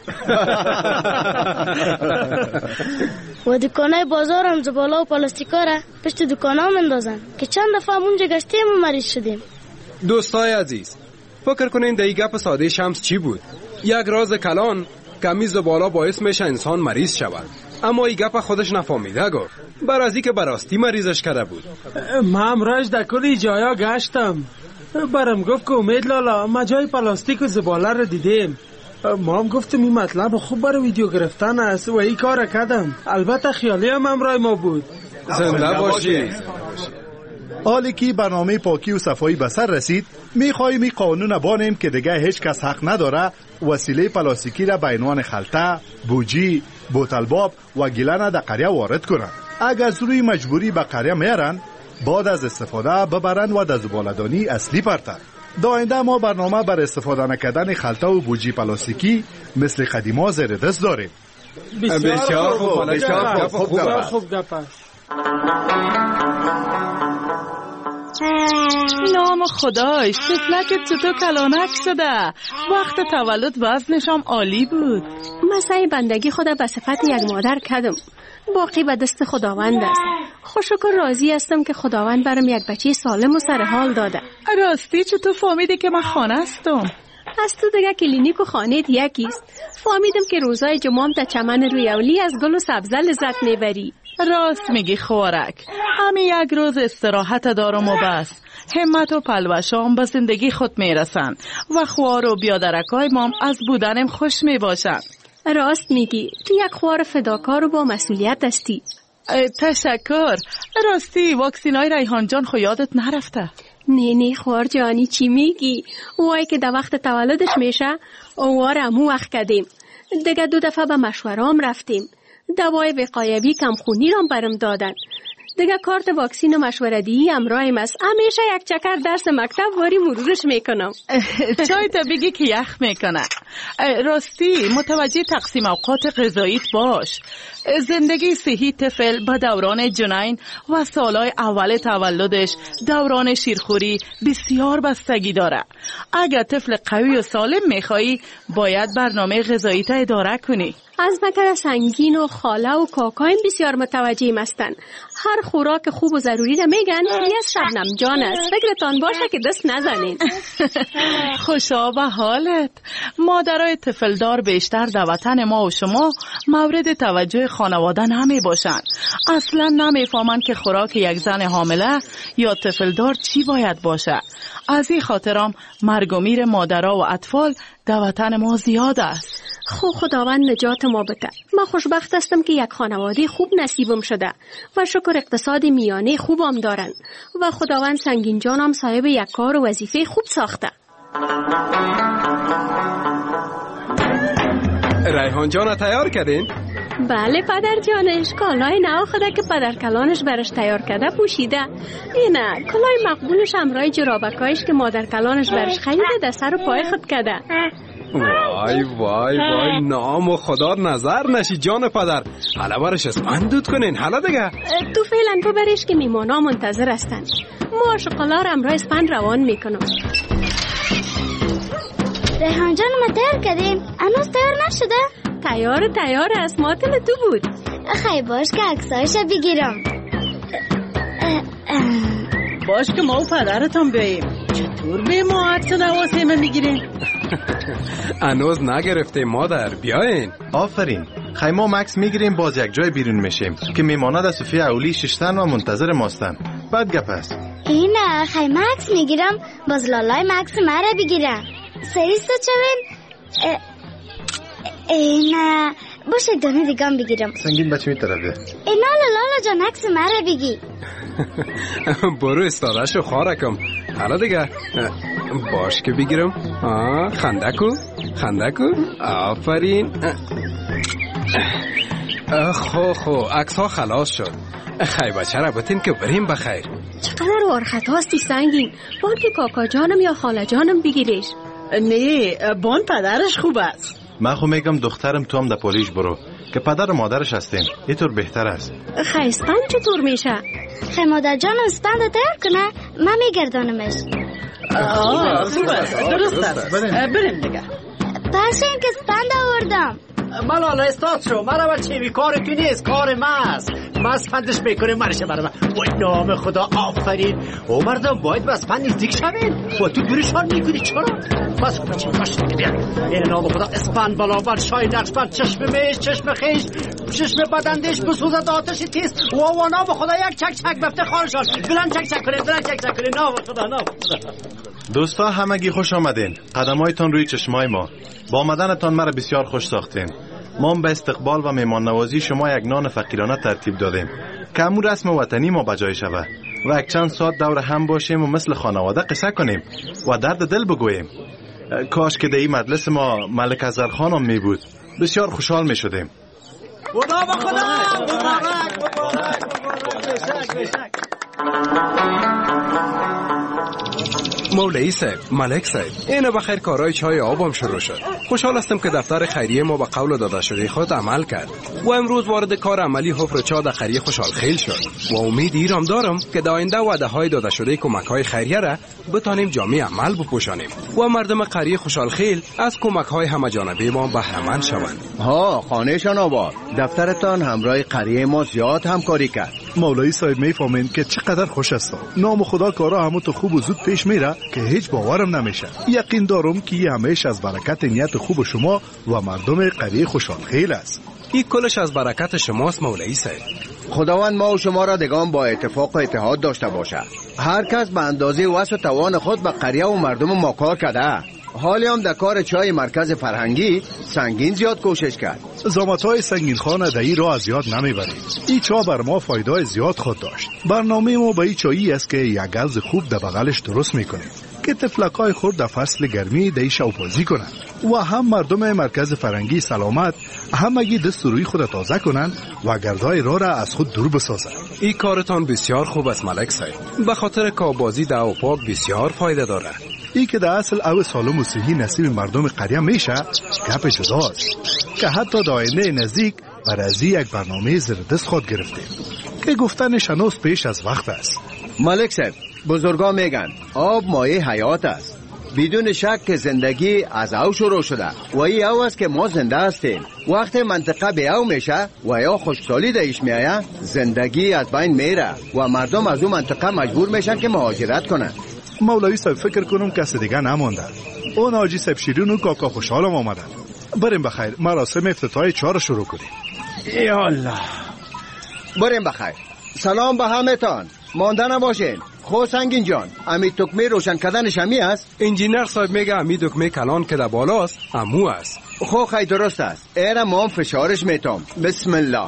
و دکانای بازار هم زباله و پلاستیکا را پشت دکانا مندازن که چند دفعه اونجا گشتیم و مریض شدیم. دوستای عزیز فکر کنین در این گپ ساده شمس چی بود؟ یک راز کلان کمی زباله باعث میشه انسان مریض شود. اما این گپ خودش نفهمیده گفت. برازی که براستی مریضش کرده بود. من امراج در کلی جایا گشتم. برام گفت که امید لالا ما جای پلاستیک و زباله رو دیدیم. ما هم گفتم این مطلب خوب برای ویدیو گرفتن است و این کار کردم. البته خیالی هم امرای ما بود. زنده باشی. حالی که برنامه پاکی و صفایی به سر رسید، میخواهیم این قانون بانیم که دیگه هیچ کس حق نداره وسیله پلاستیکی را به عنوان خلطه، بوجی، بوتلباب و گیلان در قریه وارد کنند. اگر ضروری مجبوری به قریه میارن، بعد از استفاده ببرن و در زباله‌دانی اصلی پرتن. در آینده ما برنامه بر استفاده نکردن خلطه و بوجی پلاستیکی مثل قدیما زیر دست داریم. بسیار خوب گپ است. نام خدایش طفلک تو کلانک شده. وقت تولد وزنشم عالی بود. من سعی بندگی خدا به صفت یک مادر کردم. باقی به دست خداوند است. خوشکر راضی هستم که خداوند برام یک بچه سالم و سرحال داده. راستی چطور فهمیدی که من خانه هستم؟ از تو دیگه کلینیک و خانه یکیست. فهمیدم که روزای جمعه تا چمن روی اولی از گل و سبزه لذت میبری. راست میگی خوارک. همین یک روز استراحت دارم و بس. همت و پلوشام به زندگی خود میرسن و خوار و بیادرکای مام از بودنم خوش میباشن. راست میگی. تو یک خوار فداکار و با مسئولیت هستی. تشکر. راستی واکسینای ریحان جان خو یادت نرفته؟ نه خوار جانی چی میگی؟ وای که در وقت تولدش میشه اوار امو وقت کردیم. دیگه 2 دفعه به مشورام رفتیم. دوای وقایوی کمخونی رام برم دادن. دیگه کارت واکسین و مشوره‌دهی امرایم است. همیشه یک چکر درس مکتب واری مرورش میکنم. چای تا بگی که یخ میکنه. راستی متوجه تقسیم اوقات غذاییت باش. زندگی صحی طفل با دوران جنین و سالهای اول تولدش دوران شیرخوری بسیار بستگی داره. اگر طفل قوی و سالم میخوایی باید برنامه غذاییت اداره کنی. از مکر سنگین و خاله و کاکایم بسیار متوجه هستن. هر خوراک خوب و ضروری را میگن. یه شبنم جان است. فکرتان باشه که دست نزنین. خوشا به حالت. مادرای طفلدار بیشتر در وطن ما و شما مورد توجه خانواده نمی باشن. اصلا نمیفهمن که خوراک یک زن حامله یا طفلدار چی باید باشه. از این خاطرام مرگ و میر مادرها و اطفال در وطن ما زیاد است. خداوند نجات ما بده. من خوشبخت هستم که یک خانواده خوب نصیبم شده و شکر اقتصاد میانه خوبم دارن و خداوند سنگین جانم صاحب یک کار و وظیفه خوب ساخته. ریحان جان تیار کردین؟ بله پدر جانش. کالای نو خدا که پدر کلانش برش تیار کرده پوشیده. اینه کلای مقبولش امرای جرابکایش که مادر کلانش برش خریده در سر و پای خود کرده. وای وای وای نام و خدا نظر نشی جان پدر. حالا برش اسپند دود کنین. حالا دیگه تو فعلا ببرش که میمانا منتظر هستن. ما شقلا رو امرای اسپند روان میکنم. ریحان جان ما تیار کردیم. هنوز تیار نشده؟ تیار است. ماتل تو بود. خیلی باش که عکسایش بگیرم. باش که ما و پدرتان بیاییم. چطور به ما عکس نواسه من میگیرین؟ هنوز نگرفتیم مادر. بیاین. آفرین. خیلی ما مکس میگیریم باز یک جای بیرون میشیم که میماند از صفی اولی ششتن و منتظر ماستن. بعد گپ است. اینه خیلی مکس میگیرم باز لالای مکس مرا بگیرم. سریستا چوین؟ نه باش یک دانه دیگه هم بگیرم. سنگین بچه میترده. اینا لالا جان عکس مرا بگی. برو استادشو خارکم. حالا دیگه باش که بگیرم. خندکو آفرین. خو عکس ها خلاص شد. خیلی بچه را بتین که بریم بخیر. چقدر وارخط هستی سنگین. باید که کاکا جانم یا خاله جانم بگیریش. نه بان پدرش خوب است. من خو میگم دخترم تو هم در پولیش برو که پدر و مادرش هستین. اینطور بهتر است. خیلی اسپند چطور میشه؟ خیلی مادر جانم اسپند تیار کنه من میگردانمش. خوب است درست است. بریم دیگه. پرشین که اسپند آوردم. ملالا استاد شو مرا بر چیمی کار تو نیست، کار ماست. بسپندش میکنه مرشه برای من. وای نام خدا آفرین. او مردم باید بسپند نزدیک شوین و تو دورشان میکنی چرا؟ بس خدا چی باش بیا. این نام خدا اسپند بلابر شای نقشبند چشم میش چشم خیش چشم بدندش بسوزد آتش تیز. و نام خدا یک چک چک بفته خارشان بلند چک چک کنه بلند چک چک کنه. نام خدا. دوستا همگی خوش آمدین. قدمایتان روی چشمای ما. با آمدنتان مرا بسیار خوش ساختین. ما به استقبال و مهمان نوازی شما یک نان فقیرانه ترتیب دادیم که همون رسم وطنی ما بجای شود و یک چند ساعت دور هم باشیم و مثل خانواده قصه کنیم و درد دل بگوییم. کاش که در این مجلس ما ملک ازر خانم می بود، بسیار خوشحال می شدیم. خدا با خدا مبارک. بشک. مولوی صاحب، ملک صاحب، اینه بخیر کارهای چای آبم شروع شد. خوشحال هستم که دفتر خیریه ما به قول داده شده خود عمل کرد و امروز وارد کار عملی حفر چا در قریه خوشحال خیل شد و امید ایرام دارم که در آینده وعده های داده شده کمک های خیریه را بتانیم جامع عمل بپوشانیم و مردم قریه خوشحال خیل از کمک های همه جانبه ما بهره مند شوند. ها خانهشان آباد، دفترتان همراه قریه ما زیاد همکاری کرد. مولوی صاحب میفهمین که چقدر خوش است. نام خدا کارا همون تو خوب و زود پیش میره که هیچ باورم نمیشه. یقین دارم که این همیشه از برکت نیت خوب شما و مردم قریه خوشحال خیل است. این کلش از برکت شماست مولوی صاحب. خداوند ما و شما را دگان با اتفاق و اتحاد داشته باشه. هر کس به اندازه وسع و توان خود به قریه و مردم ما کار کرده. حالی هم در کار چای مرکز فرهنگی سنگین زیاد کوشش کرد. زامت‌های سنگین خانه در این راه زیاد نمیبریم. این چا بر ما فایده زیاد خود داشت. برنامه ما به این چایی است که یک گلز خوب در بغلش درست میکنیم که تفلکای خود در فصل گرمی در این شوپازی کنند و هم مردم مرکز فرهنگی سلامت همگی دست روی خود تازه کنند و گردهای راه را از خود دور بسازند. این کارتان بسیار خوب است ملک صاحب. به خاطر کاربازی در هوا پاک بسیار فایده داره. ای که در اصل او سالم و صحی نصیب مردم قریه میشه گپ جداست که حتی در آینده نزدیک بر از یک برنامه زیردست خود گرفتیم که گفتنش هنوز پیش از وقت است. ملک صاحب، بزرگا میگن آب مایه حیات است. بدون شک که زندگی از او شروع شده و ای او است که ما زنده هستیم. وقت منطقه به او میشه و یا خوشحالی درش میایه زندگی از بین میره و مردم از اون منطقه مجبور میشن که مهاجرت کنن. مولوی صاحب فکر کنم کسی دیگه نمانده. اون آجی صاحب شیرین و کاکا خوشحالم آمدن. بریم بخیر مراسم افتتاحی چا رو شروع کنیم. یا الله. بریم بخیر. سلام به همتان. مانده نباشین. خو سنگین جان، امی دکمه روشن کردنش همی است؟ انجینر صاحب میگه امی دکمه کلان که در بالاست امو است. خو خیلی درست است. ایره ما هم فشارش میتام. بسم الله.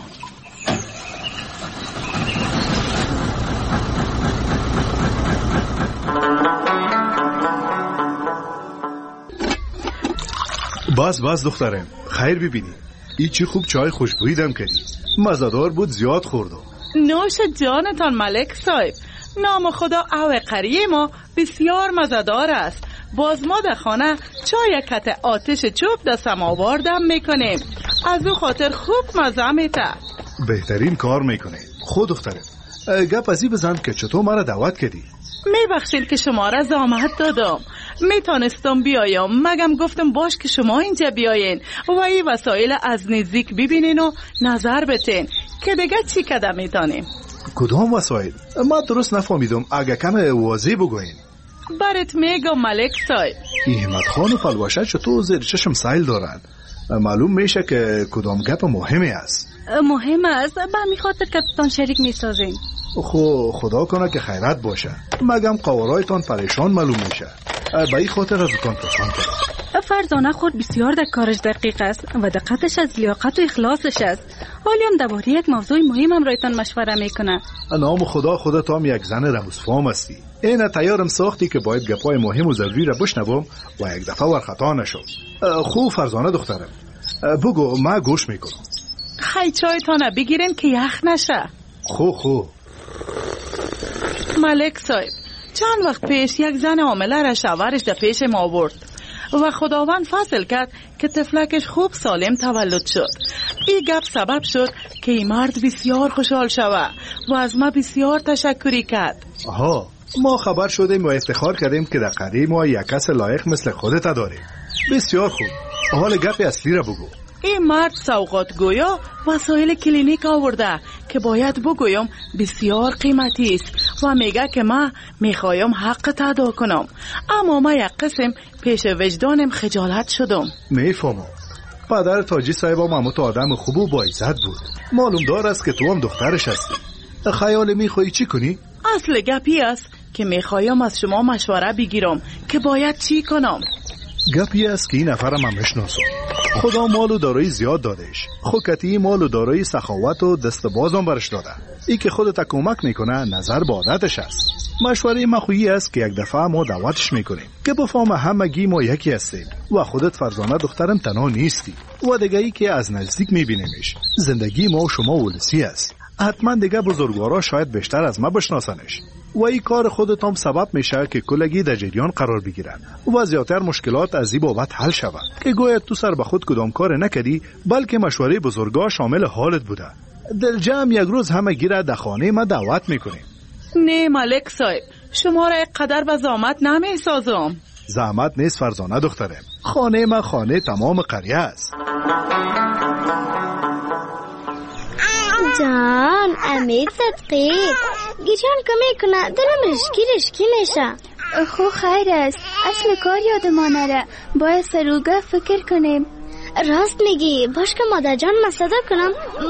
بس دخترم خیر ببینی. ای چی خوب چای خوشبویی دم کردی. مزدار بود زیاد خوردم. نوش جانتان ملک صاحب. نام خدا او قریه ما بسیار مزدار است. باز ما در خانه چای کت آتش چوب در سماوار دم میکنیم. از او خاطر خوب مزه میته. بهترین کار میکنه. خود دخترم گپ ازی بزن که چطور مرا دعوت کردی. میبخشید که شما را زحمت دادم. میتونستم بیایم مگم گفتم باش که شما اینجا بیاین و این وسایل از نزدیک ببینین و نظر بتین که دیگه چی کده میتونیم. کدام وسایل؟ ما درست نفهمیدم. اگه کم واضح بگوین. برات میگم ملک صاحب. احمد خان و فلوشه چطور زیر چشم سایل دارن. معلوم میشه که کدام گپ مهمی است. مهم است به می خاطر که تان شریک میسازین. خدا کنه که خیرت باشه. مگم قوارایتان پریشان معلوم میشه. به این خاطر از اتان پرسان کرد. فرزانه خود بسیار در کارش دقیق است و دقتش از لیاقت و اخلاصش است. حالی هم درباره یک موضوع مهم هم رایتان مشوره میکنه. نام خدا خودت هم یک زن رموزفام هستی. اینه تیارم ساختی که باید گپای مهم و ضروری را بشنوم و یک دفعه ورخطا نشم. خوب فرزانه دخترم بگو ما گوش میکنم. خیلی چایتانه بگیرین که یخ نشه. خو ملک صاحب چند وقت پیش یک زن حامله را شوهرش در پیش ما آورد و خداوند فضل کرد که طفلکش خوب سالم تولد شد. این گپ سبب شد که این مرد بسیار خوشحال شود و از ما بسیار تشکری کرد. ما خبر شدیم و افتخار کردیم که در قریه ما یک کس لایق مثل خودت داریم. بسیار خوب. حال گپ اصلی را بگو. این مرد سوغات گویا وسایل کلینیک آورده که باید بگویم بسیار قیمتی است و میگه که من میخوایم حق ادا کنم، اما من یک قسم پیش وجدانم خجالت شدم. میفهمم. پدر تاجی صاحب هم تو آدم خوب و با عزت بود. معلوم دار است که تو هم دخترش هستی. خیال میخوایی چی کنی؟ اصل گپی است که میخوایم از شما مشوره بگیرم که باید چی کنم. گپی است که این نفرم هم میشناسم. خدا مال و دارایی زیاد دادش. خوکتی مال و دارایی سخاوت و دست بازم برش داده. ای که خودت کمک میکنه نظر به عادتش است. مشوره ما خویی است که یک دفعه ما دعوتش میکنیم که بفهم همگی ما یکی هستیم و خودت فرزانه دخترم تنها نیستی و دیگه ای که از نزدیک میبینیمش. زندگی ما و شما ولسی است. حتما دیگه بزرگوارا شاید بیشتر از ما بشناسنش و این کار خودت هم سبب میشه که کلگی در جریان قرار بگیرن و زیادتر مشکلات از این بابت حل شود که گویا تو سر به خود کدام کار نکردی، بلکه مشوره بزرگا شامل حالت بوده. دلجم یک روز همه گیره در خانه ما دعوت میکنیم. نه ملک صاحب، شما را قدر به زحمت نمیسازم. زحمت نیست فرزانه دخترم. خانه ما خانه تمام قریه است. جان امید صدقی گیجان که میکنه دلم رشکی میشه. خو خیر است، اصل کار یادمان نره، باید سروگه فکر کنیم. راست میگی، باش که مادر جان مساده کنم.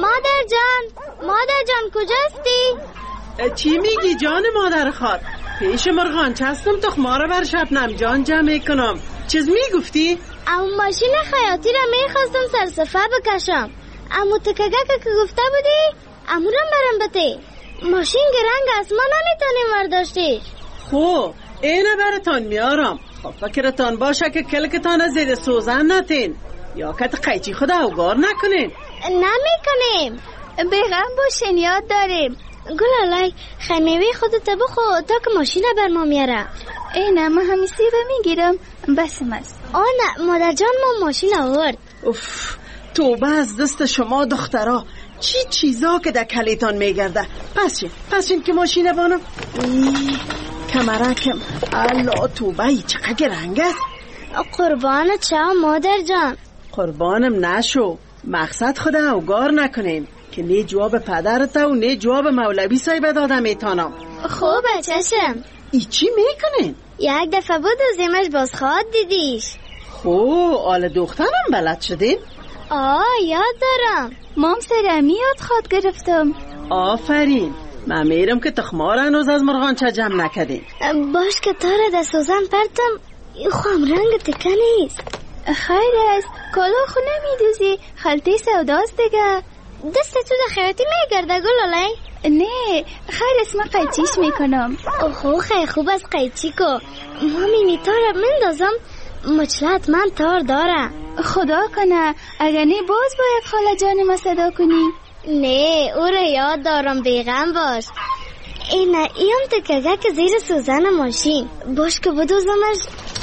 مادر جان کجاستی؟ چی میگی جان مادر خار؟ پیش مرغان چستم تخماره بر شبنم جان جمع کنم. چیز میگفتی؟ اما ماشین خیاطی را میخواستم سرصفه بکشم، اما تکگه که گفته بودی امورم برم بته. ماشین گرنگ است، ما نمیتونیم ورداشتی. خو اینه برتان میارم. خب فکرتان باشه که کلکتان زیر سوزن نتین یا کت قیچی خود اوگار نکنین. نمیکنیم، بیغم باشین، یاد داریم. گلالای خمیوی خودت بخو تا که ماشین بر ما میاره. اینه ما همی سیبه میگیرم بسم است. آنه مادر جان ما ماشین آورد. اوف، توبه از دست شما دخترا، چی چیزا که در کلیتان میگرده. پسین که ماشین بانم کمرکم. الله توبه ای چقدر رنگ است. قربانت چه مادر جان. قربانم نشو، مقصد خود اوگار نکنین که نه جواب پدرت و نه جواب مولوی صاحب داده میتانم. خوبه چشم. ای چی میکنین؟ یک دفعه بود و زیمش باز خواد دیدیش. آل دخترم بلد شدین؟ یاد دارم. مام سرمی یاد خواد گرفتم. آفرین. من میرم که تخمار هنوز از مرغان چه جمع نکردین. باش که تاره در سوزن پرتم خواهم رنگ تکه نیست. خیر است، کالا خو نمیدوزی، خلطه سوداست دیگه. دست تو در خیاطی میگرده گلالای؟ نه خیر است، من قیچیش میکنم. خیلی خوب است قیچی کو. مامی تاره مندازم، مچلت من تار دارم. خدا کنه اگر نه باز باید خاله جان ما صدا کنی. نه او را یاد دارم، بیغم باش. اینه ایم تکگه که زیر سوزن ماشین. باش که بدوزمش.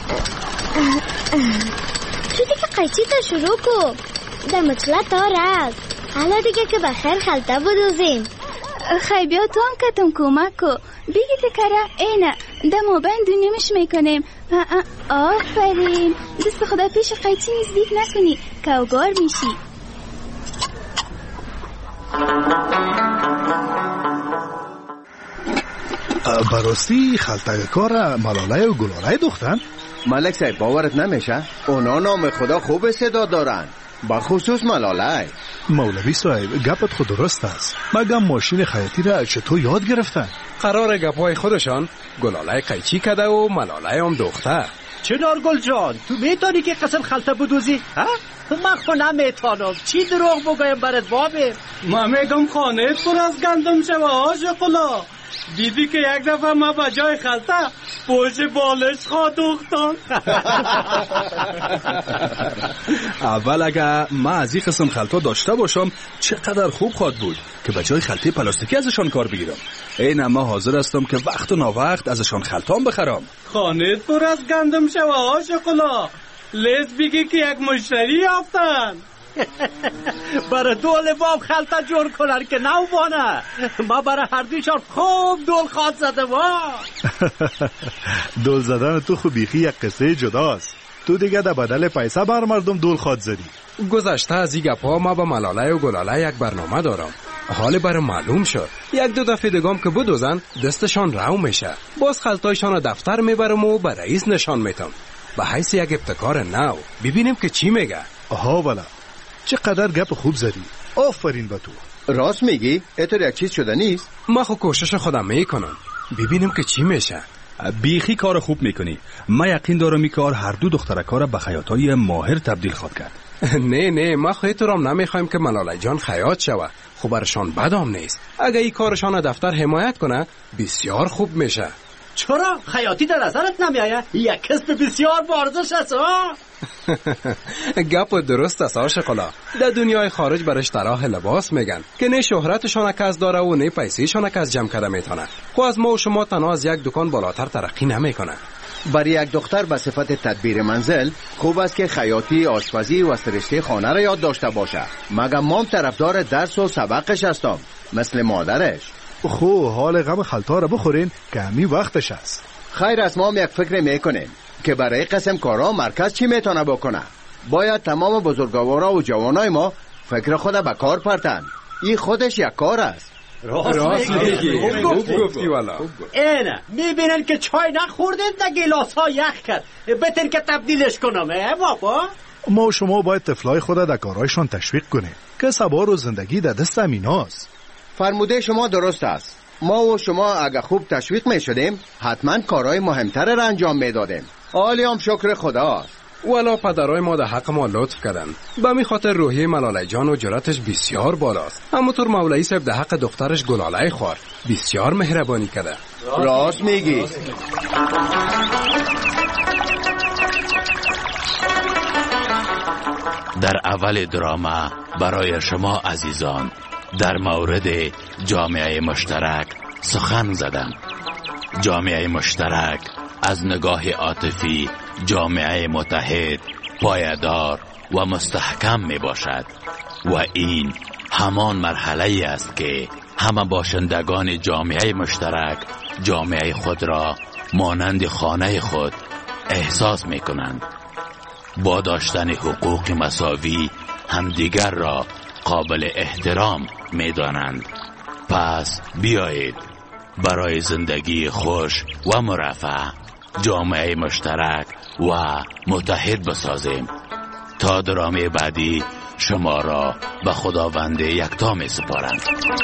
تو دیگه قیچی تا شروع کو. در مچلت تار است. حالا دیگه که بخیر خلطه بدوزیم. خیلی بیا تو هم کتم کمک کو. بگی تکره اینه دمو بند نمیش میکنیم. آفرین، دست خدا پیش قیچی نزدیک نکنی که اوگار میشی. براستی خلطه کار ملاله و گلاله دختن؟ ملک صاحب باورت نمیشه؟ اونا نام خدا خوب صدا دارن، بخصوص ملاله. مولوی صاحب گپت خود درست است، مگم ماشین خیاطی را چطور یاد گرفتن؟ قرار گپای خودشان گلاله قیچی کده و ملاله هم دختر. چنار گل جان تو میتونی که قسم خلطه بدوزی؟ من خو نمیتونم، چی دروغ بگویم برات بابه؟ من میگم خانه پر از گندم شوه آشقلا. دیدی که یک دفعه ما با جای خلطه پوش بالش خواه دوختان. اول اگه من از این قسم خلطه داشته باشم چقدر خوب خواد بود که به جای خلطه پلاستیکی ازشان کار بگیرم. این اما حاضر هستم که وقت و ناوقت ازشان خلطان بخرم. خانه پر از گندم شوه آشقلا. لیز بگی که یک مشتری یافتن. برای دول باب خلطه جور کنن که نو بانه. ما برای هر دویشان خوب دول خواد زده ما. دول زدن تو خوب بیخی یک قصه جداست. تو دیگه در بدل پیسه بر مردم دول خواد زدی. گذشته از این گپا ما با ملاله و گلاله یک برنامه دارم. حال برام معلوم شد یک دو دفعه دگام که بدوزن دستشان رو میشه. باز خلطایشان رو دفتر میبرم و به رئیس نشان میتم به حیث یک ابتکار نو. ببینیم که چی میگه. آها والا چقدر گپ خوب زدی. آفرین به تو. راست میگی؟ اتر یک چیز شده نیست؟ ما خو کوشش خودم میکنم ببینیم که چی میشه. بیخی کار خوب میکنی. ما یقین دارم این کار هر دو دخترکار به خیاطای ماهر تبدیل خود کرد. نه ما خودتون نمیخوایم که ملاله جان خیاط شوه. خب برشان بدام نیست. اگه این کارشان دفتر حمایت کنه بسیار خوب میشه. چرا خیاطی در نظرت نمیآید؟ یک کسب بسیار بارزش است ها. گپ درست است عاشقالا. در دنیای خارج برش طراح لباس میگن که نه شهرتشان کس داره و نه پیسهشان کس جمع کرده میتونه. خب از ما و شما تنها از یک دکان بالاتر ترقی نمیکنه. برای یک دختر به صفت تدبیر منزل خوب است که خیاطی، آشپزی و سرشته خانه را یاد داشته باشه. مگه مام طرفدار درس و سبقش هستم مثل مادرش. خو حال غم خلطا را بخورین که همین وقتش است. خیر است ما یک فکر میکنیم که برای قسم کارا مرکز چی میتونه بکنه. باید تمام بزرگوارا و جوانای ما فکر خود به کار پرتن. این خودش یک کار است. راست میگی. خوب گفتی والا. اینه میبینن که چای نخوردن تا گلاس ها یخ کرد. بهتر که تبدیلش کنم بابا. ما و شما باید طفلای خود در کارهایشان تشویق کنیم که سوار و زندگی در دست امیناست. فرموده شما درست است. ما و شما اگه خوب تشویق می شدیم حتما کارهای مهمتر را انجام می دادیم. عالیام شکر خداست. والا پدرای ما در حق ما لطف کردن. به می خاطر روحی ملاله جان و جرأتش بسیار بالاست. همونطور مولوی صاحب در حق دخترش گلاله خوار بسیار مهربانی کرده. راست میگی. در اول دراما برای شما عزیزان در مورد جامعه مشترک سخن زدم. جامعه مشترک از نگاه عاطفی جامعه متحد، پایدار و مستحکم می باشد و این همان مرحله است که همه باشندگان جامعه مشترک جامعه خود را مانند خانه خود احساس می کنند. با داشتن حقوق مساوی همدیگر را قابل احترام می دانند. پس بیایید برای زندگی خوش و مرفه جامعه مشترک و متحد بسازیم. تا درامه بعدی شما را به خداوند یکتا می سپارم.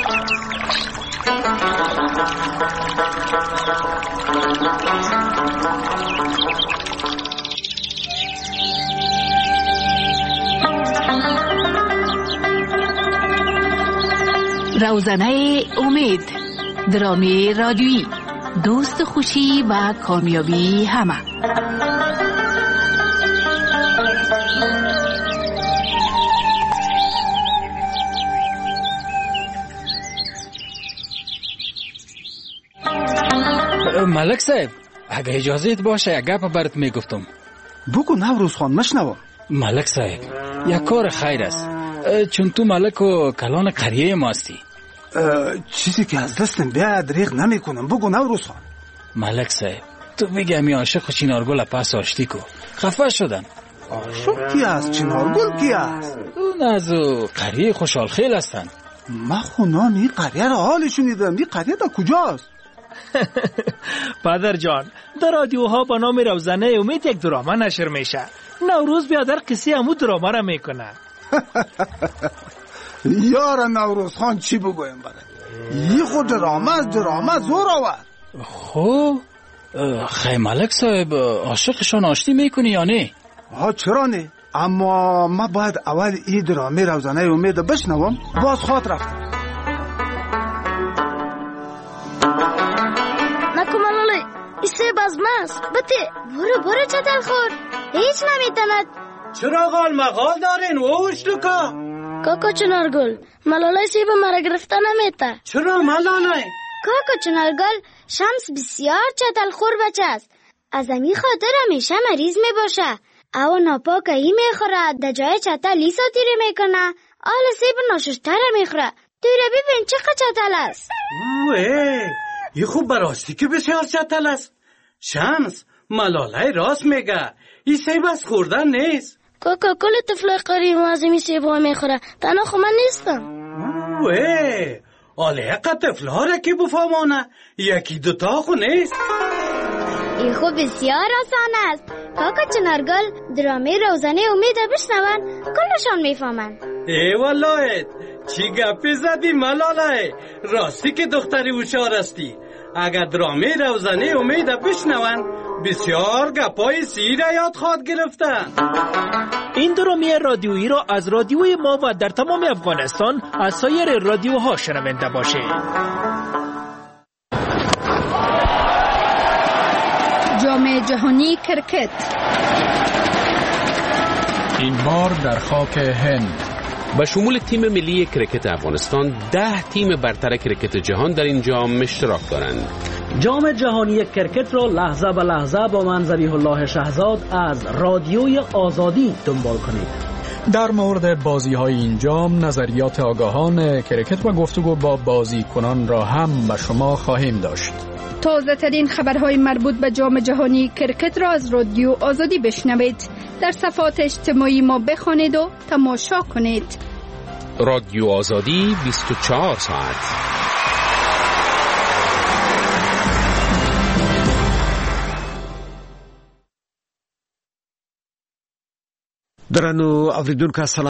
روزنه امید، درامی رادیویی، دوست خوشی و کامیابی همه. ملک صاحب اگه اجازهت باشه یک گپ برات میگفتم. بگو نوروز خان مشنوم. ملک صاحب یک کار خیر است، چون تو ملک و کلان قریه ما هستی. چیزی که از دستم بیاد دریغ نمی کنم. بگو نوروز خان. ملک صاحب تو بگی همی عاشق چینارگل پس آشتی کو خفه شدن. عاشق کی است؟ چینارگل کی است؟ اون از قریه خوشحال خیل هستن. ما خونام این قریه را حال شنیدم. این قریه دا کجاست؟ پدر جان در رادیوها با نام روزنه امید یک دراما نشر میشه. نوروز بیادر قصه همو دراما را میکنه. یار نوروز خان چی بگویم برای یه خود دراما زور آورد. خب خیلی ملک صاحب عاشقشان آشتی میکنی یا نه؟ چرا نه، اما ما باید اول این درامی روزنه امید بشنوم. باز خواد رفتم. نکو ملاله ایسه بازمست بته برو چتل خور هیچ نمیتند. چرا غال مغال دارین ووش لکا؟ کاکا چنارگل ملاله سیب مرا گرفته نمیته. چرا ملاله؟ کاکا چنارگل شمس بسیار چتل خور بچه است. از امی خاطر همیشه مریض می باشه. او ناپاک ای میخوره در جای چتل ای ساتیره میکنه. آل سیب ناششتره میخوره. توی ببین چقدر چتل است. یه خوب براستی که بسیار چتل است. شمس ملاله راست میگه. این سیب از خوردن نیست. کاکا کل طفلای قریب از این سیب ها میخوره. تنها خو من نیستم. وی آلیقه طفلها را که بفهمانه. یکی دوتا خو نیست. این خو بسیار آسان است. کاکا چنارگل درامه روزانه امید بشنون کلشان میفهمن. ای والله چی گپی زدی ملاله. راستی که دختری هوشیار استی. اگر درامه روزانه امید بشنون بسیار گپای سیر یاد خواد گرفتن. این درامه رادیویی را از رادیوی ما و در تمام افغانستان از سایر رادیوها شنونده باشید. جام جهانی کرکت این بار در خاک هند. به شمول تیم ملی کرکت افغانستان 10 تیم برتر کرکت جهان در این جام اشتراک دارند. جام جهانی کرکت را لحظه به لحظه با من ذبیح الله شهزاد از رادیوی آزادی دنبال کنید. در مورد بازی‌های این جام نظریات آگاهان کرکت و گفتگو با بازیکنان را هم به شما خواهیم داشت. تازه ترین خبرهای مربوط به جام جهانی کرکت را از رادیو آزادی بشنوید. در صفحات اجتماعی ما بخوانید و تماشا کنید. رادیو آزادی 24 ساعت. درنو اوریدونکو